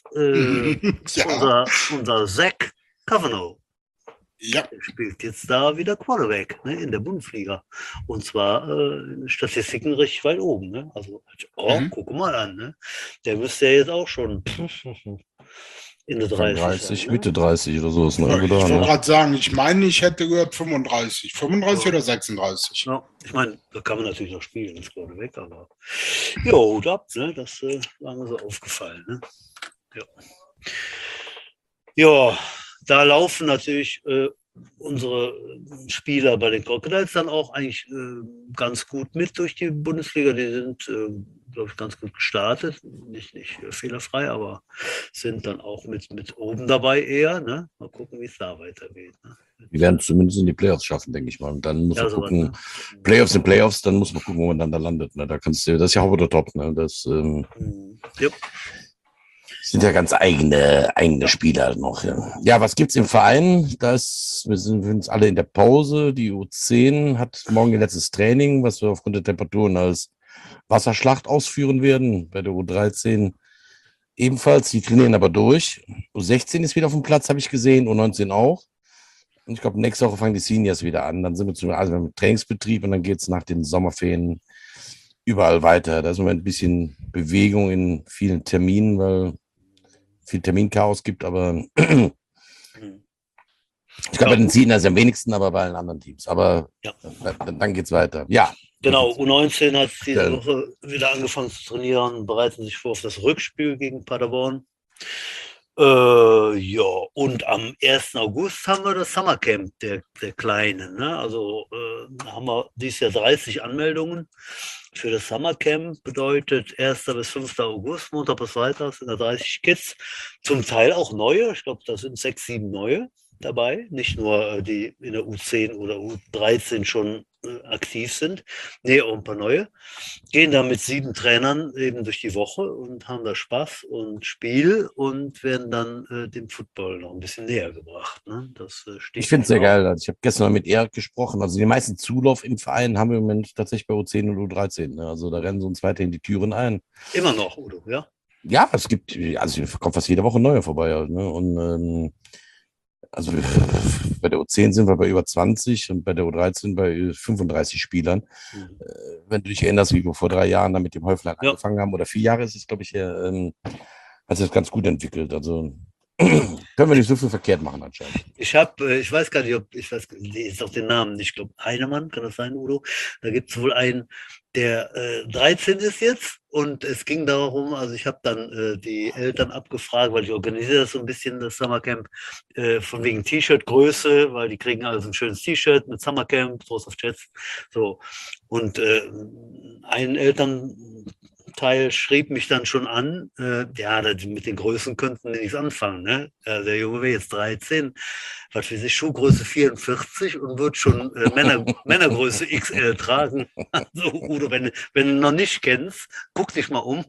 Unser Zach Cavanaugh. Ja. Der spielt jetzt da wieder Quarterback, ne, in der Bundesliga. Und zwar in Statistiken richtig weit oben. Ne? Also, guck mal an. Ne? Der müsste ja jetzt auch schon Ende 30 sein, ne? Mitte 30 oder so. Ist ich wollte gerade sagen, ich meine, ich hätte gehört 35. 35 oder 36? Ja, ich meine, da kann man natürlich noch spielen, das Quarterback, aber Hut ab, ne? Das war mir so aufgefallen. Ne? Ja, da laufen natürlich unsere Spieler bei den Crocodiles dann auch eigentlich ganz gut mit durch die Bundesliga. Die sind, glaube ich, ganz gut gestartet. Nicht fehlerfrei, aber sind dann auch mit oben dabei eher. Ne? Mal gucken, wie es da weitergeht. Ne? Die werden zumindest in die Playoffs schaffen, denke ich mal. Und dann muss man gucken, ne? Playoffs sind Playoffs, dann muss man gucken, wo man dann da landet. Ne? Da kannst du, das ist ja Haupt oder Top. Ne? Das sind ja ganz eigene Spieler noch. Ja, was gibt's im Verein? Wir sind uns alle in der Pause. Die U10 hat morgen ihr letztes Training, was wir aufgrund der Temperaturen als Wasserschlacht ausführen werden. Bei der U13 ebenfalls. Die trainieren aber durch. U16 ist wieder auf dem Platz, habe ich gesehen. U19 auch. Und ich glaube, nächste Woche fangen die Seniors wieder an. Dann sind wir im Trainingsbetrieb und dann geht es nach den Sommerferien überall weiter. Da ist im Moment ein bisschen Bewegung in vielen Terminen, weil viel Terminchaos gibt, aber ich glaube, bei den Seniors am wenigsten, aber bei allen anderen Teams. Aber dann geht es weiter. Ja. Genau, U19 hat diese Woche wieder angefangen zu trainieren, bereiten sich vor auf das Rückspiel gegen Paderborn. Und am 1. August haben wir das Summercamp der Kleinen. Ne? Also haben wir dieses Jahr 30 Anmeldungen für das Summercamp. Bedeutet 1. bis 5. August, Montag bis Freitag sind da 30 Kids. Zum Teil auch neue. Ich glaube, da sind 6, 7 neue dabei. Nicht nur die in der U10 oder U13 schon aktiv sind. Nee, auch ein paar neue. Gehen da mit 7 Trainern eben durch die Woche und haben da Spaß und Spiel und werden dann dem Football noch ein bisschen näher gebracht. Ne? Das steht Ich finde es sehr auch. geil. Also ich habe gestern mal mit Erik gesprochen. Also die meisten Zulauf im Verein haben wir im Moment tatsächlich bei U10 und U13. Ne? Also da rennen so uns weiterhin die Türen ein. Immer noch, Udo, ja? Ja, es gibt, also kommt fast jede Woche neue vorbei. Halt, ne? Und also bei der U10 sind wir bei über 20 und bei der U13 bei 35 Spielern. Mhm. Wenn du dich erinnerst, wie wir vor 3 Jahren da mit dem Häuflein Ja. angefangen haben, oder 4 Jahre ist es, glaube ich, hat sich das ganz gut entwickelt. Also können wir nicht so viel verkehrt machen anscheinend. Ich weiß gar nicht, ich sag den Namen nicht, ich glaube Heinemann, kann das sein, Udo? Da gibt es wohl einen, der 13 ist jetzt und es ging darum, also ich habe dann die Eltern abgefragt, weil ich organisiere das so ein bisschen, das Summercamp, von wegen T-Shirt-Größe, weil die kriegen also ein schönes T-Shirt mit Summercamp, Source of Jets, so. Und ein Elternteil schrieb mich dann schon an, ja, mit den Größen könnten die nichts anfangen, ne? Der Junge wäre jetzt 13, was für sich Schuhgröße 44 und wird schon Männergröße XL tragen. Also Udo, wenn du noch nicht kennst, guck dich mal um.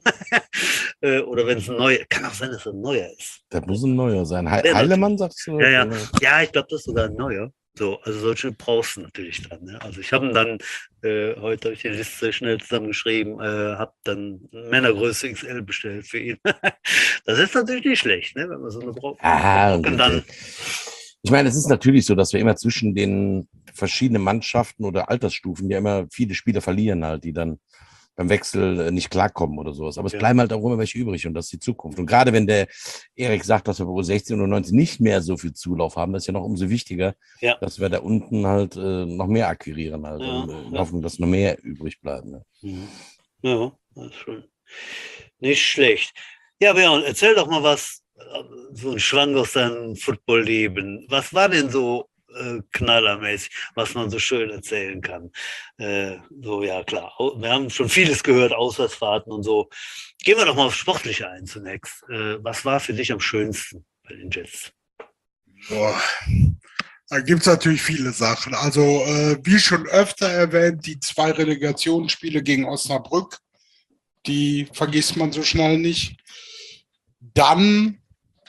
Oder wenn es ein neuer, kann auch sein, dass es ein neuer ist. Das muss ein neuer sein. Ja, Heilemann, sagst du? Ja, ich glaube, das ist sogar ein neuer. So, also solche brauchst du natürlich dann. Ne? Also ich habe ihn dann, heute habe ich die Liste schnell zusammengeschrieben, habe dann Männergröße XL bestellt für ihn. Das ist natürlich nicht schlecht, ne? Wenn man so eine braucht. Und dann, ich meine, es ist natürlich so, dass wir immer zwischen den verschiedenen Mannschaften oder Altersstufen ja immer viele Spieler verlieren halt, die dann beim Wechsel nicht klarkommen oder sowas. Aber es bleiben halt auch immer welche übrig und das ist die Zukunft. Und gerade wenn der Erik sagt, dass wir bei U16 oder 19 nicht mehr so viel Zulauf haben, das ist ja noch umso wichtiger, dass wir da unten halt noch mehr akquirieren halt und hoffen, dass noch mehr übrig bleiben. Ne? Ja, das ist schon nicht schlecht. Ja, Björn, erzähl doch mal was, so ein Schwank aus deinem Footballleben. Was war denn so knallermäßig, was man so schön erzählen kann? So, ja, klar. Wir haben schon vieles gehört, Auswärtsfahrten und so. Gehen wir doch mal aufs Sportliche ein zunächst. Was war für dich am schönsten bei den Jets? Boah. Da gibt es natürlich viele Sachen. Also, wie schon öfter erwähnt, die 2 Relegationsspiele gegen Osnabrück, die vergisst man so schnell nicht. Dann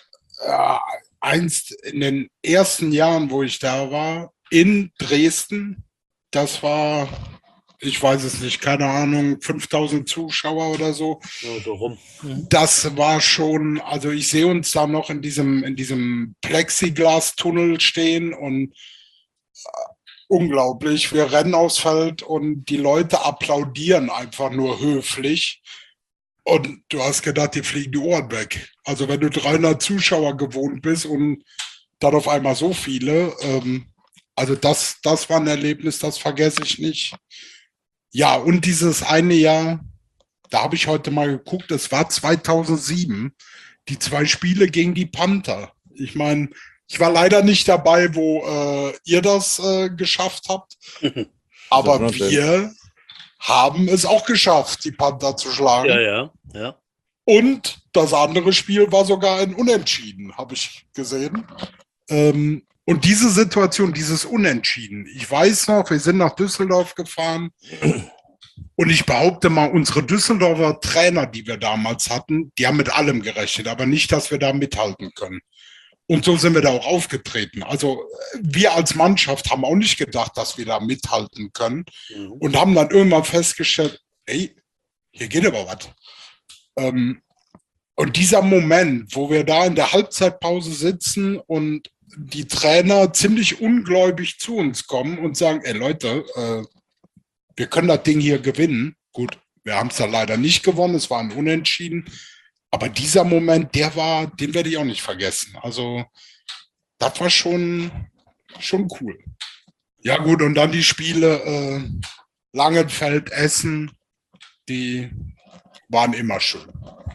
einst in den ersten Jahren, wo ich da war, in Dresden, das war, ich weiß es nicht, keine Ahnung, 5000 Zuschauer oder so. Ja, so rum. Das war schon, also ich sehe uns da noch in diesem Plexiglas-Tunnel stehen und unglaublich. Wir rennen aufs Feld und die Leute applaudieren einfach nur höflich. Und du hast gedacht, die fliegen die Ohren weg. Also wenn du 300 Zuschauer gewohnt bist und dann auf einmal so viele, also das war ein Erlebnis, das vergesse ich nicht. Ja, und dieses eine Jahr, da habe ich heute mal geguckt, es war 2007, die 2 Spiele gegen die Panther. Ich meine, ich war leider nicht dabei, wo ihr das geschafft habt, aber wir haben es auch geschafft, die Panther zu schlagen. Ja. Und das andere Spiel war sogar ein Unentschieden, habe ich gesehen. Und diese Situation, dieses Unentschieden, ich weiß noch, wir sind nach Düsseldorf gefahren und ich behaupte mal, unsere Düsseldorfer Trainer, die wir damals hatten, die haben mit allem gerechnet, aber nicht, dass wir da mithalten können. Und so sind wir da auch aufgetreten. Also wir als Mannschaft haben auch nicht gedacht, dass wir da mithalten können und haben dann irgendwann festgestellt, ey, hier geht aber was. Und dieser Moment, wo wir da in der Halbzeitpause sitzen und die Trainer ziemlich ungläubig zu uns kommen und sagen, ey Leute, wir können das Ding hier gewinnen. Gut, wir haben es da leider nicht gewonnen, es war ein Unentschieden. Aber dieser Moment, den werde ich auch nicht vergessen. Also das war schon cool. Ja gut, und dann die Spiele Langenfeld, Essen, die waren immer schön.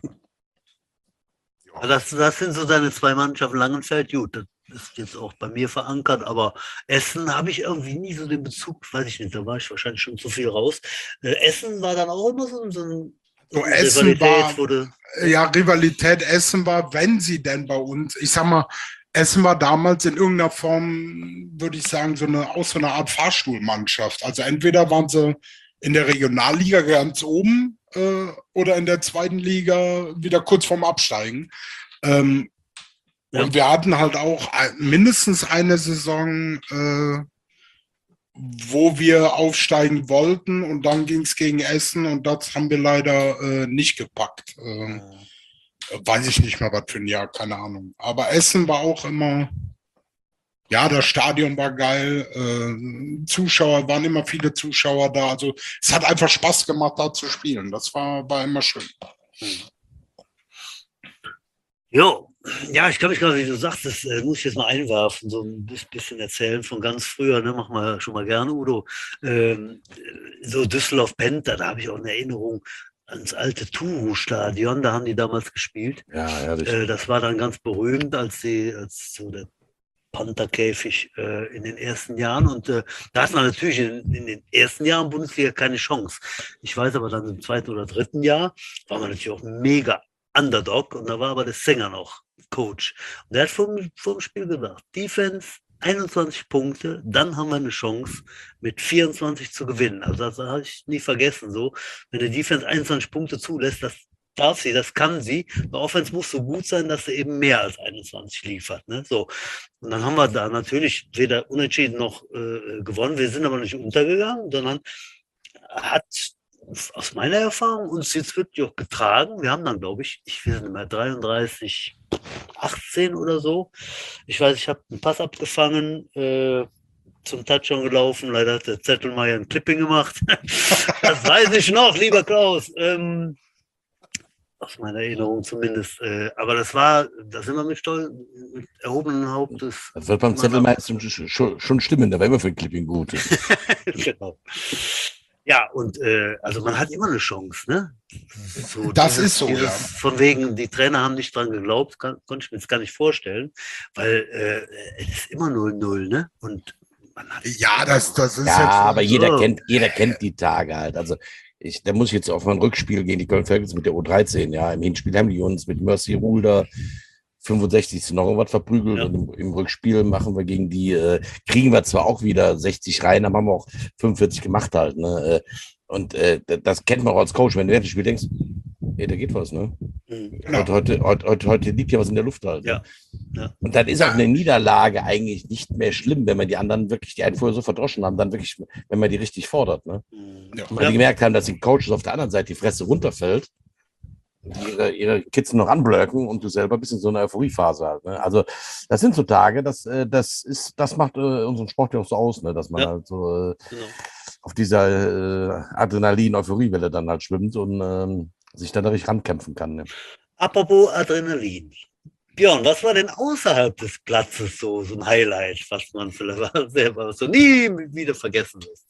Das sind so deine 2 Mannschaften. Langenfeld, gut, das ist jetzt auch bei mir verankert, aber Essen habe ich irgendwie nie so den Bezug, weiß ich nicht, da war ich wahrscheinlich schon zu viel raus. Essen war dann auch immer so ein Essen war, ja, Rivalität Essen war, wenn sie denn bei uns, ich sag mal, Essen war damals in irgendeiner Form, würde ich sagen, auch so eine Art Fahrstuhlmannschaft. Also entweder waren sie in der Regionalliga ganz oben oder in der zweiten Liga wieder kurz vorm Absteigen. Und wir hatten halt auch mindestens eine Saison, wo wir aufsteigen wollten, und dann ging es gegen Essen, und das haben wir leider nicht gepackt. Weiß ich nicht mehr, was für ein Jahr, keine Ahnung. Aber Essen war auch immer, ja, das Stadion war geil, waren immer viele Zuschauer da. Also es hat einfach Spaß gemacht, da zu spielen. Das war immer schön. Jo, ja, ich kann mich gerade, wie du sagst, das muss ich jetzt mal einwerfen, so ein bisschen erzählen von ganz früher, ne, machen wir schon mal gerne, Udo. So Düsseldorf-Penta, da habe ich auch eine Erinnerung ans alte Turu-Stadion, da haben die damals gespielt. Ja, herrlich. Das war dann ganz berühmt, als so der Pantherkäfig in den ersten Jahren. Und da hat man natürlich in den ersten Jahren Bundesliga keine Chance. Ich weiß aber dann im zweiten oder dritten Jahr war man natürlich auch mega Underdog, und da war aber der Sänger noch Coach. Und der hat vor dem Spiel gesagt, Defense 21 Punkte, dann haben wir eine Chance, mit 24 zu gewinnen. Also das habe ich nie vergessen. So, wenn die Defense 21 Punkte zulässt, das darf sie, das kann sie. Der Offense muss so gut sein, dass sie eben mehr als 21 liefert. Ne? So. Und dann haben wir da natürlich weder unentschieden noch gewonnen. Wir sind aber nicht untergegangen, sondern hat aus meiner Erfahrung uns jetzt wirklich auch getragen. Wir haben dann, glaube ich weiß nicht mehr, 33, 18 oder so. Ich weiß, ich habe einen Pass abgefangen, zum Touchdown gelaufen. Leider hat der Zettelmeier ein Clipping gemacht. Das weiß ich noch, lieber Klaus. Aus meiner Erinnerung zumindest. Aber da sind wir mit erhobenen Hauptes. Das wird beim Zettelmeier schon stimmen, da wäre immer für ein Clipping gut. Genau. Ja, und also man hat immer eine Chance, ne? So, das ist so, ja. Von wegen, die Trainer haben nicht dran geglaubt, konnte ich mir jetzt gar nicht vorstellen, weil es ist immer 0-0, ne? Und man hat ja, das ist ja, jetzt aber jeder kennt die Tage halt. Also da muss ich jetzt auf mein Rückspiel gegen die Köln Falcons mit der U13, ja. Im Hinspiel haben die uns mit Mercy Rulder 65. noch was verprügelt, ja. Und im Rückspiel machen wir gegen die, kriegen wir zwar auch wieder 60 rein, aber haben wir auch 45 gemacht halt, ne? Und das kennt man auch als Coach, wenn du das Spiel denkst, ey, da geht was, ne? Genau. Heute liegt ja was in der Luft halt. Ja. Ja. Und dann ist auch eine Niederlage eigentlich nicht mehr schlimm, wenn man die anderen wirklich, die einen vorher so verdroschen haben, dann wirklich, wenn man die richtig fordert, ne? Ja. Und die gemerkt haben, dass den Coaches auf der anderen Seite die Fresse runterfällt, ihre Kids noch anblöcken und du selber bist in so einer Euphoriephase halt. Ne? Also das sind so Tage, das macht unseren Sport ja auch so aus, ne? Dass man halt so genau. Auf dieser Adrenalin-Euphoriewelle dann halt schwimmt und sich dann richtig rankämpfen kann. Ne? Apropos Adrenalin. Björn, was war denn außerhalb des Platzes so ein Highlight, was man vielleicht selber so nie wieder vergessen ist?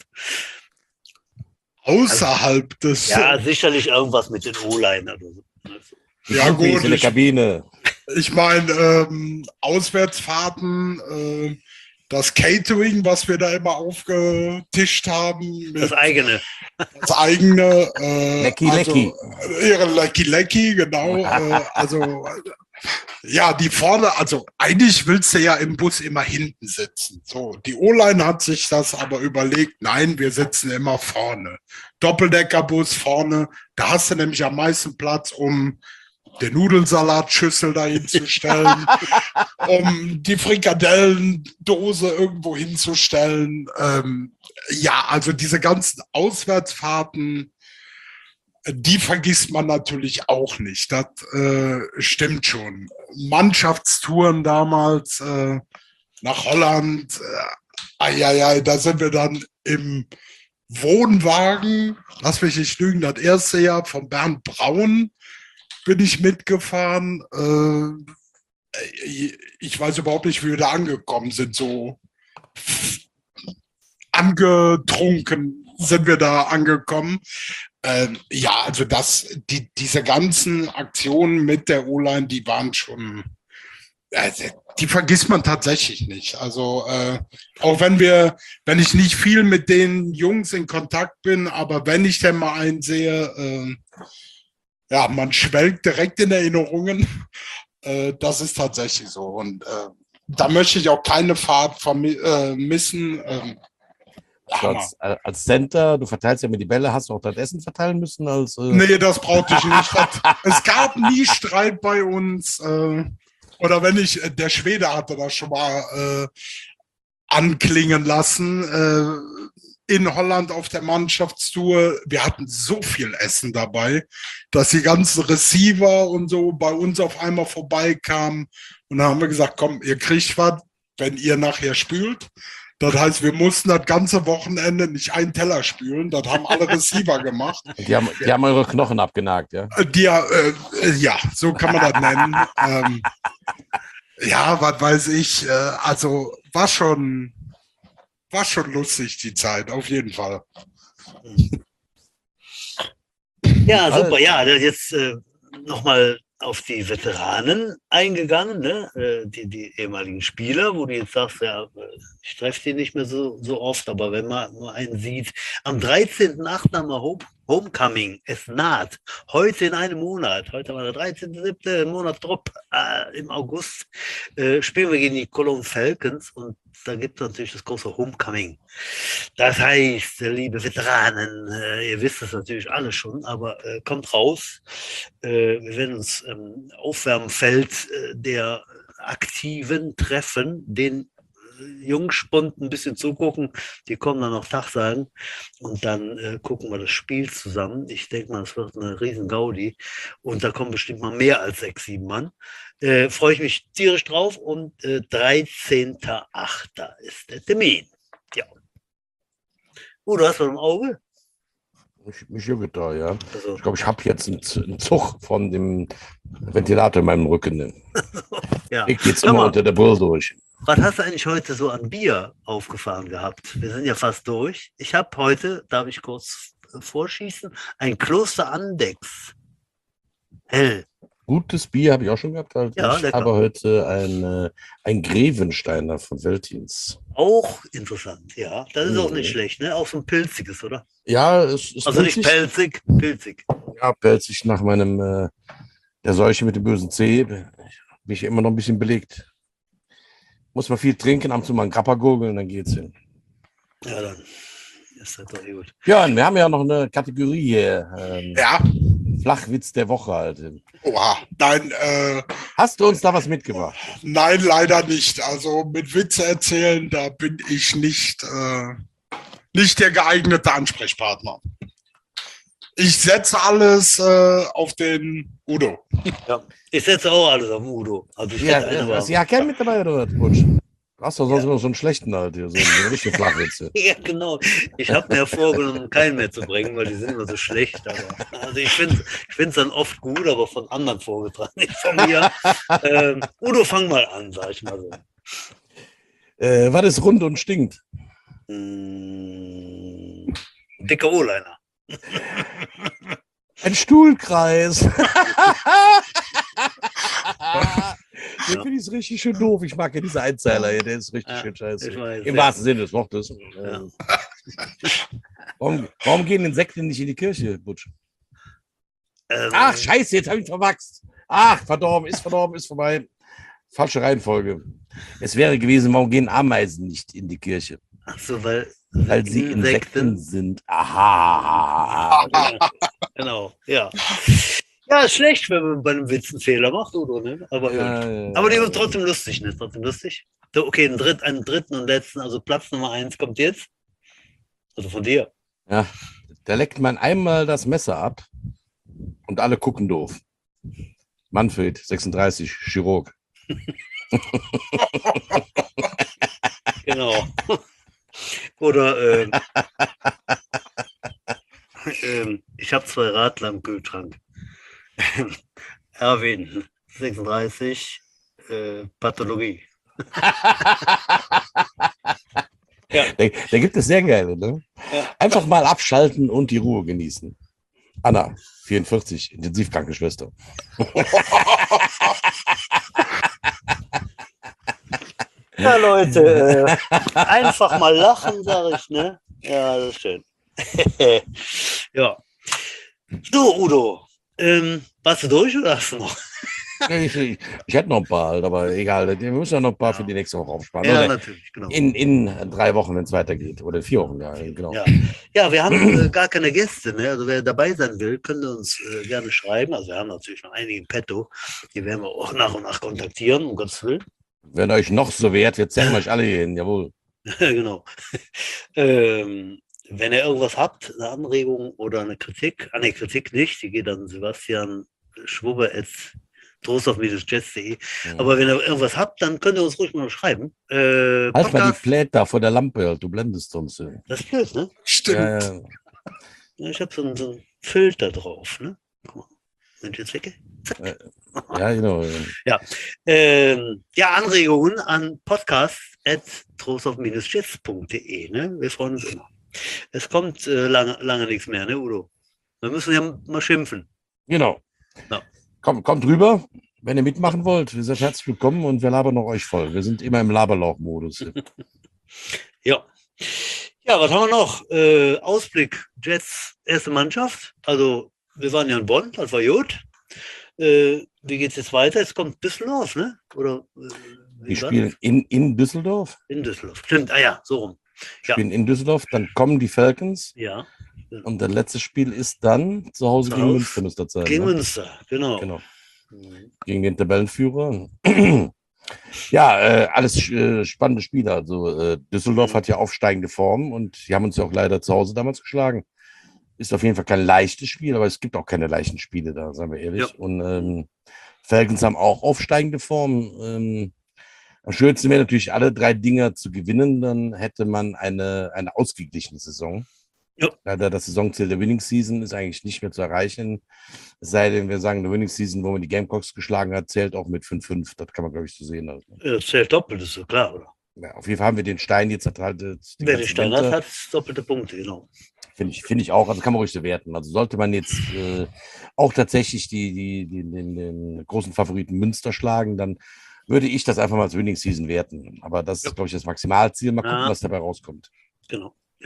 Außerhalb des... Ja, sicherlich irgendwas mit den O-Line oder so. Ja gut, in der Kabine. Ich meine, Auswärtsfahrten, das Catering, was wir da immer aufgetischt haben. Das eigene. Das eigene. Lecky. Ihre Lecky, genau. Also... Ja, die vorne, also eigentlich willst du ja im Bus immer hinten sitzen. So, die O-Line hat sich das aber überlegt, nein, wir sitzen immer vorne. Doppeldeckerbus vorne, da hast du nämlich am meisten Platz, um den Nudelsalatschüssel dahin zu stellen, um die Frikadellendose irgendwo hinzustellen. Ja, also diese ganzen Auswärtsfahrten, die vergisst man natürlich auch nicht. Das stimmt schon. Mannschaftstouren damals nach Holland. Da sind wir dann im Wohnwagen, lass mich nicht lügen, das erste Jahr von Bernd Braun bin ich mitgefahren. Ich weiß überhaupt nicht, wie wir da angekommen sind. So angetrunken sind wir da angekommen. Ja, also diese ganzen Aktionen mit der O-Line, die waren schon, die vergisst man tatsächlich nicht. Also auch wenn ich nicht viel mit den Jungs in Kontakt bin, aber wenn ich denn mal einen sehe, ja, man schwelgt direkt in Erinnerungen. Das ist tatsächlich so. Und Da möchte ich auch keine Fahrt missen. Also als Center, du verteilst ja immer die Bälle, hast du auch das Essen verteilen müssen? Nee, das brauchte ich nicht. Es gab nie Streit bei uns. Oder wenn der Schwede hatte das schon mal anklingen lassen. In Holland auf der Mannschaftstour, wir hatten so viel Essen dabei, dass die ganzen Receiver und so bei uns auf einmal vorbeikamen. Und dann haben wir gesagt, komm, ihr kriegt was, wenn ihr nachher spült. Das heißt, wir mussten das ganze Wochenende nicht einen Teller spülen. Das haben alle Receiver gemacht. Die haben eure Knochen abgenagt, ja? Ja, so kann man das nennen. Ja, was weiß ich. Also war schon lustig, die Zeit, auf jeden Fall. Ja, super. Ja, jetzt nochmal auf die Veteranen eingegangen, ne? Die ehemaligen Spieler, wo du jetzt sagst, ja, ich treffe die nicht mehr so oft, aber wenn man nur einen sieht, am 13.8. haben wir Homecoming, es naht, heute in einem Monat, heute war der 13.7., Monat Drop, im August spielen wir gegen die Cologne Falcons und da gibt es natürlich das große Homecoming. Das heißt, liebe Veteranen, ihr wisst es natürlich alle schon, aber kommt raus. Wir werden uns im Aufwärmfeld der Aktiven treffen, den Jungspund ein bisschen zugucken. Die kommen dann noch Tag sagen und dann gucken wir das Spiel zusammen. Ich denke mal, es wird eine riesen Gaudi und da kommen bestimmt mal mehr als 6, 7 Mann. Freue ich mich tierisch drauf und 13.8. ist der Termin. Ja. Du hast was im Auge? Mich juckt da, ja. Also, Ich glaube, ich habe jetzt einen Zug von dem Ventilator in meinem Rücken. ja. Ich geht's immer unter der Brille durch. Was hast du eigentlich heute so an Bier aufgefahren gehabt? Wir sind ja fast durch. Ich habe heute, darf ich kurz vorschießen, ein Kloster Andechs. Hell. Gutes Bier habe ich auch schon gehabt. Halt. Ja, ich habe heute ein Grevensteiner von Veltins. Auch interessant, ja. Das ist auch nicht schlecht, ne? Auch so ein pilziges, oder? Ja, es ist also nicht pelzig, pilzig. Ja, pelzig nach meinem der Seuche mit dem bösen C. Bin ich immer noch ein bisschen belegt. Muss man viel trinken, ab und zu mal einen Grappa gurgeln, dann geht's hin. Ja, dann ist das doch gut. Björn, wir haben ja noch eine Kategorie hier. Ja. Flachwitz der Woche halt. Oha, nein. Hast du uns da was mitgebracht? Nein, leider nicht. Also mit Witze erzählen, da bin ich nicht der geeignete Ansprechpartner. Ich setze alles auf den Udo. Ja, ich setze auch alles auf Udo. Also ich hast du ja keinen mit dabei, oder was, Butsch? Du hast doch sonst immer so einen schlechten halt hier, so einen richtigen Flachwitze. Ja, genau. Ich habe mir vorgenommen, keinen mehr zu bringen, weil die sind immer so schlecht. Aber, also ich finde es dann oft gut, aber von anderen vorgetragen, nicht von mir. Udo, fang mal an, sag ich mal so. Was ist rund und stinkt? Dicker O-Liner. Ein Stuhlkreis. Den finde ich richtig schön doof. Ich mag ja diese Einzeiler hier, der ist richtig schön scheiße. Im wahrsten Sinne des Wortes. Ja. Warum gehen Insekten nicht in die Kirche, Butsch? Ach, scheiße, jetzt habe ich verwachst. Ach, verdorben, ist vorbei. Falsche Reihenfolge. Es wäre gewesen, warum gehen Ameisen nicht in die Kirche? Ach so, weil sie Insekten sind. Aha. Genau, ja. Ja, ist schlecht, wenn man bei einem Witz einen Fehler macht, Udo, ne? Aber die sind trotzdem lustig, ne? Trotzdem lustig. So, okay, einen dritten und letzten, also Platz Nummer 1 kommt jetzt. Also von dir. Ja, da leckt man einmal das Messer ab und alle gucken doof. Manfred, 36, Chirurg. Genau. Oder ich habe 2 Radler im Kühlschrank. Erwin, 36, Pathologie. Ja. Da gibt es sehr geile, ne? Ja. Einfach mal abschalten und die Ruhe genießen. Anna, 44, Intensivkrankenschwester. Ja, Leute, einfach mal lachen, sage ich, ne? Ja, das ist schön. Ja. So, Udo, warst du durch oder hast du noch? Ich hätte noch ein paar, halt, aber egal. Wir müssen ja noch ein paar für die nächste Woche aufsparen. Ja, Oder natürlich, genau. in 3 Wochen, wenn es weitergeht. Oder 4 Wochen, ja, genau. Ja, wir haben gar keine Gäste mehr. Also wer dabei sein will, könnte uns gerne schreiben. Also wir haben natürlich noch einige im Petto. Die werden wir auch nach und nach kontaktieren, um Gottes Willen. Wenn euch noch so wehrt, wir zerren euch alle hier hin, jawohl. Genau. Wenn ihr irgendwas habt, eine Anregung oder eine Kritik, Kritik nicht, die geht an Sebastian Schwubbe@trostorf-jazz.de. Aber wenn ihr irgendwas habt, dann könnt ihr uns ruhig mal schreiben. Halt mal die Plate da vor der Lampe, du blendest uns. Das ist blöd, ne? Stimmt. Ja, ich habe so einen Filter drauf, ne? Guck mal. Wenn ich jetzt wecke. Ja, genau. Ja, Anregungen an podcast@trostorf-jazz.de, ne? Wir freuen uns immer. Es kommt lange nichts mehr, ne, Udo? Wir müssen ja mal schimpfen. Genau. Ja. Kommt rüber, wenn ihr mitmachen wollt. Wir sind herzlich willkommen und wir labern noch euch voll. Wir sind immer im Laberlauch-Modus. Ja. Ja, was haben wir noch? Ausblick, Jets, erste Mannschaft. Also, wir waren ja in Bonn, das war gut. Wie geht es jetzt weiter? Jetzt kommt Düsseldorf, ne? Oder, wir spielen in Düsseldorf. In Düsseldorf. Stimmt, so rum. Spielen in Düsseldorf, dann kommen die Falcons. Ja. Und das letzte Spiel ist dann zu Hause gegen Münster, müsste das sein. Gegen Münster, genau. Gegen den Tabellenführer. Ja, alles spannende Spiele. Also Düsseldorf hat ja aufsteigende Form und die haben uns ja auch leider zu Hause damals geschlagen. Ist auf jeden Fall kein leichtes Spiel, aber es gibt auch keine leichten Spiele da, sagen wir ehrlich. Ja. Und Falcons haben auch aufsteigende Form. Am schönsten wäre natürlich, alle 3 Dinger zu gewinnen, dann hätte man eine ausgeglichene Saison. Ja. Leider das Saisonziel der Winning Season ist eigentlich nicht mehr zu erreichen. Es sei denn, wir sagen, eine Winning Season, wo man die Gamecocks geschlagen hat, zählt auch mit 5-5. Das kann man, glaube ich, so sehen. Also. Ja, das zählt doppelt, ist so klar, oder? Ja, auf jeden Fall haben wir den Stein jetzt halt. Wer den Stein hat doppelte Punkte, genau. Finde ich auch, also kann man ruhig so werten. Also sollte man jetzt auch tatsächlich den großen Favoriten Münster schlagen, dann würde ich das einfach mal als Winning Season werten. Aber das ist, glaube ich, das Maximalziel. Mal gucken, was dabei rauskommt. Genau, ja.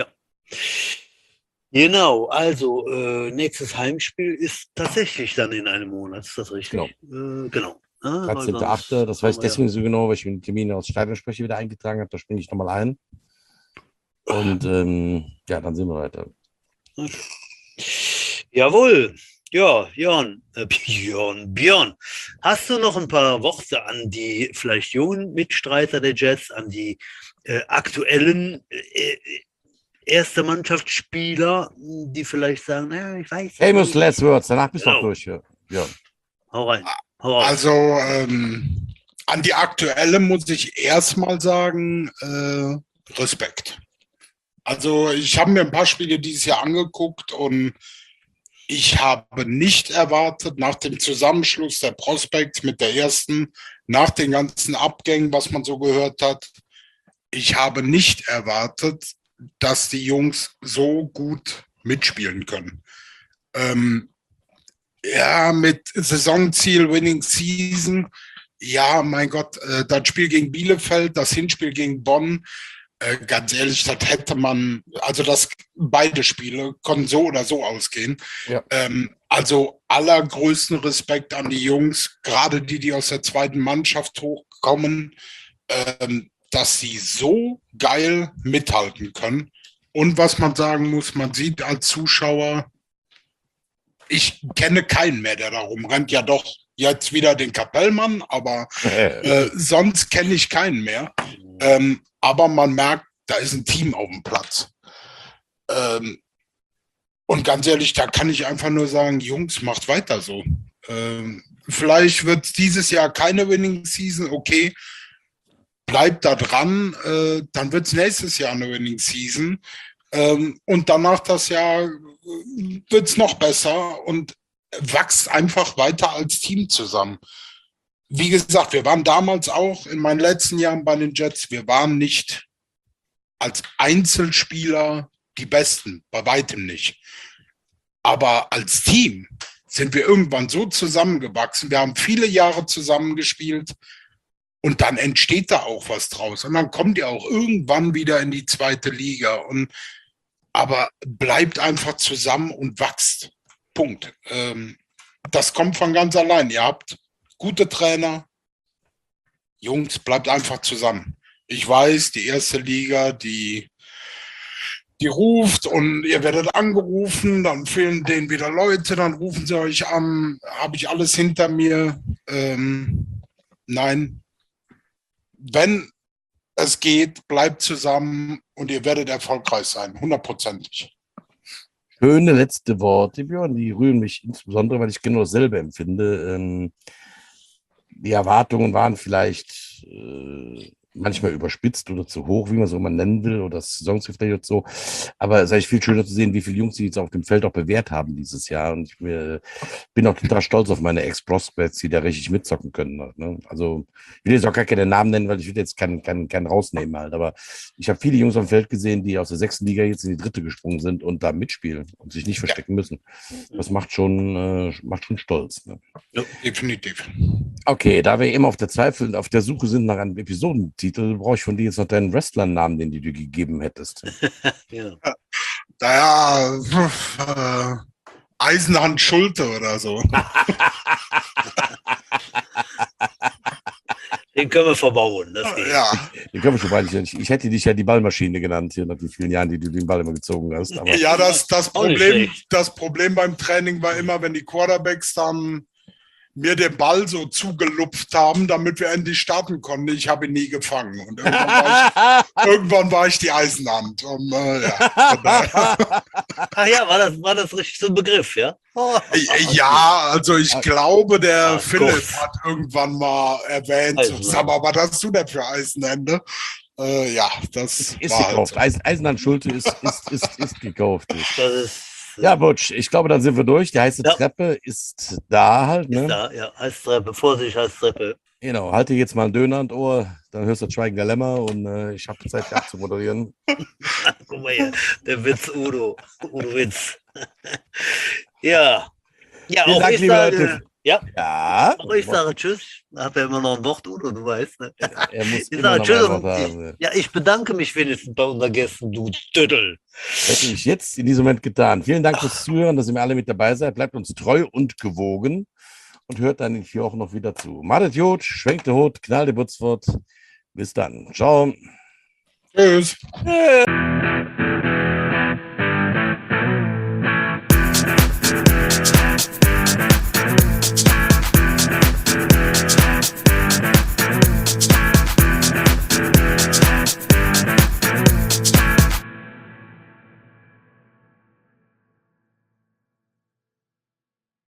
Genau, also nächstes Heimspiel ist tatsächlich dann in einem Monat, ist das richtig? Genau. 13.8., das weiß ich deswegen so genau, weil ich mir den Termin aus Stadionsprecher wieder eingetragen habe, da springe ich nochmal ein. Und dann sehen wir weiter. Okay. Jawohl. Ja, Björn, hast du noch ein paar Worte an die vielleicht jungen Mitstreiter der Jets, an die aktuellen erste Mannschaftsspieler, die vielleicht sagen, ich weiß nicht. Famous last words, danach bist du auch durch. Ja. Hau rein. Also an die aktuelle muss ich erstmal sagen, Respekt. Also ich habe mir ein paar Spiele dieses Jahr angeguckt und ich habe nicht erwartet, nach dem Zusammenschluss der Prospects mit der ersten, nach den ganzen Abgängen, was man so gehört hat, ich habe nicht erwartet, dass die Jungs so gut mitspielen können. Mit Saisonziel, Winning Season, ja, mein Gott, das Spiel gegen Bielefeld, das Hinspiel gegen Bonn, ganz ehrlich, das hätte man, also beide Spiele konnten so oder so ausgehen. Ja. Also allergrößten Respekt an die Jungs, gerade die aus der zweiten Mannschaft hochkommen, dass sie so geil mithalten können. Und was man sagen muss, man sieht als Zuschauer, ich kenne keinen mehr, der da rumrennt. Ja doch, jetzt wieder den Kapellmann, aber sonst kenne ich keinen mehr. Aber man merkt, da ist ein Team auf dem Platz. Und ganz ehrlich, da kann ich einfach nur sagen, Jungs, macht weiter so. Vielleicht wird es dieses Jahr keine Winning Season, okay, bleibt da dran, dann wird es nächstes Jahr eine Winning Season. Und danach das Jahr wird es noch besser und wächst einfach weiter als Team zusammen. Wie gesagt, wir waren damals auch in meinen letzten Jahren bei den Jets, wir waren nicht als Einzelspieler die Besten, bei weitem nicht. Aber als Team sind wir irgendwann so zusammengewachsen, wir haben viele Jahre zusammengespielt und dann entsteht da auch was draus. Und dann kommt ihr auch irgendwann wieder in die zweite Liga. Aber bleibt einfach zusammen und wächst. Punkt. Das kommt von ganz allein. Ihr habt gute Trainer. Jungs, bleibt einfach zusammen. Ich weiß, die erste Liga, die ruft und ihr werdet angerufen, dann fehlen denen wieder Leute, dann rufen sie euch an, habe ich alles hinter mir. Nein, wenn es geht, bleibt zusammen und ihr werdet erfolgreich sein, 100%. Schöne letzte Worte, Björn, die rühren mich insbesondere, weil ich genau dasselbe empfinde. Die Erwartungen waren vielleicht manchmal überspitzt oder zu hoch, wie man es immer nennen will, oder das Saisonziel vielleicht so. Aber es ist eigentlich viel schöner zu sehen, wie viele Jungs sich jetzt auf dem Feld auch bewährt haben dieses Jahr. Und ich bin auch total stolz auf meine Ex-Prospects, die da richtig mitzocken können. Ne? Also ich will jetzt auch gar keine Namen nennen, weil ich will jetzt keinen rausnehmen halt. Aber ich habe viele Jungs auf dem Feld gesehen, die aus der 6. Liga jetzt in die 3. gesprungen sind und da mitspielen und sich nicht verstecken müssen. Das macht schon stolz. Ne? Ja, definitiv. Okay, da wir eben auf der Suche sind nach einem Episodentitel, brauche ich von dir jetzt noch deinen Wrestlernamen, den du dir gegeben hättest. Ja. Naja, Eisenhand Schulte oder so. Den können wir verbauen. Das geht. Ja, Den können wir schon bald nicht. Ich hätte dich ja die Ballmaschine genannt, hier nach den vielen Jahren, die du den Ball immer gezogen hast. Aber ja, das Auch nicht schlecht. Problem beim Training war immer, wenn die Quarterbacks dann mir den Ball so zugelupft haben, damit wir endlich starten konnten. Ich habe ihn nie gefangen. Und irgendwann war ich die Eisenhand. Und, ja. Ach ja, war das richtig so ein Begriff, ja? Oh, Ja, also ich glaube, der Ah, Philipp Gott. hat irgendwann mal erwähnt, Eisenhand. sag mal, was hast du denn für Eisenhände? Ja, das ist war gekauft. halt so. Eisenhand Schulte ist gekauft. Das ist, Ja, Butch, ich glaube, dann sind wir durch. Die heiße Ja. Treppe ist da halt. Ne? ist da, ja. Heißtreppe, Vorsicht, Heißtreppe. Genau, halte jetzt mal ein Döner an Ohr, dann hörst du das Schweigen der Lämmer und ich habe Zeit, hier abzumoderieren. Guck mal hier, der Witz Udo Witz. Ja. Ja, Vielen auch Dank, ich liebe sage, Leute. ja, Ja, auch ich sage Tschüss. Ich habe ja immer noch ein Wort, Udo, du weißt, ne? er muss Ich immer sage noch Tschüss ein und Wort haben. ja, ich bedanke mich wenigstens bei unseren Gästen, du Dödel. Hätte ich jetzt in diesem Moment getan. Vielen Dank fürs Zuhören, dass ihr mir alle mit dabei seid. Bleibt uns treu und gewogen und hört dann in 4 Wochen noch wieder zu. Madet Jod, schwenkt der Hut, knallt der Butzwort. Bis dann. Ciao. Tschüss.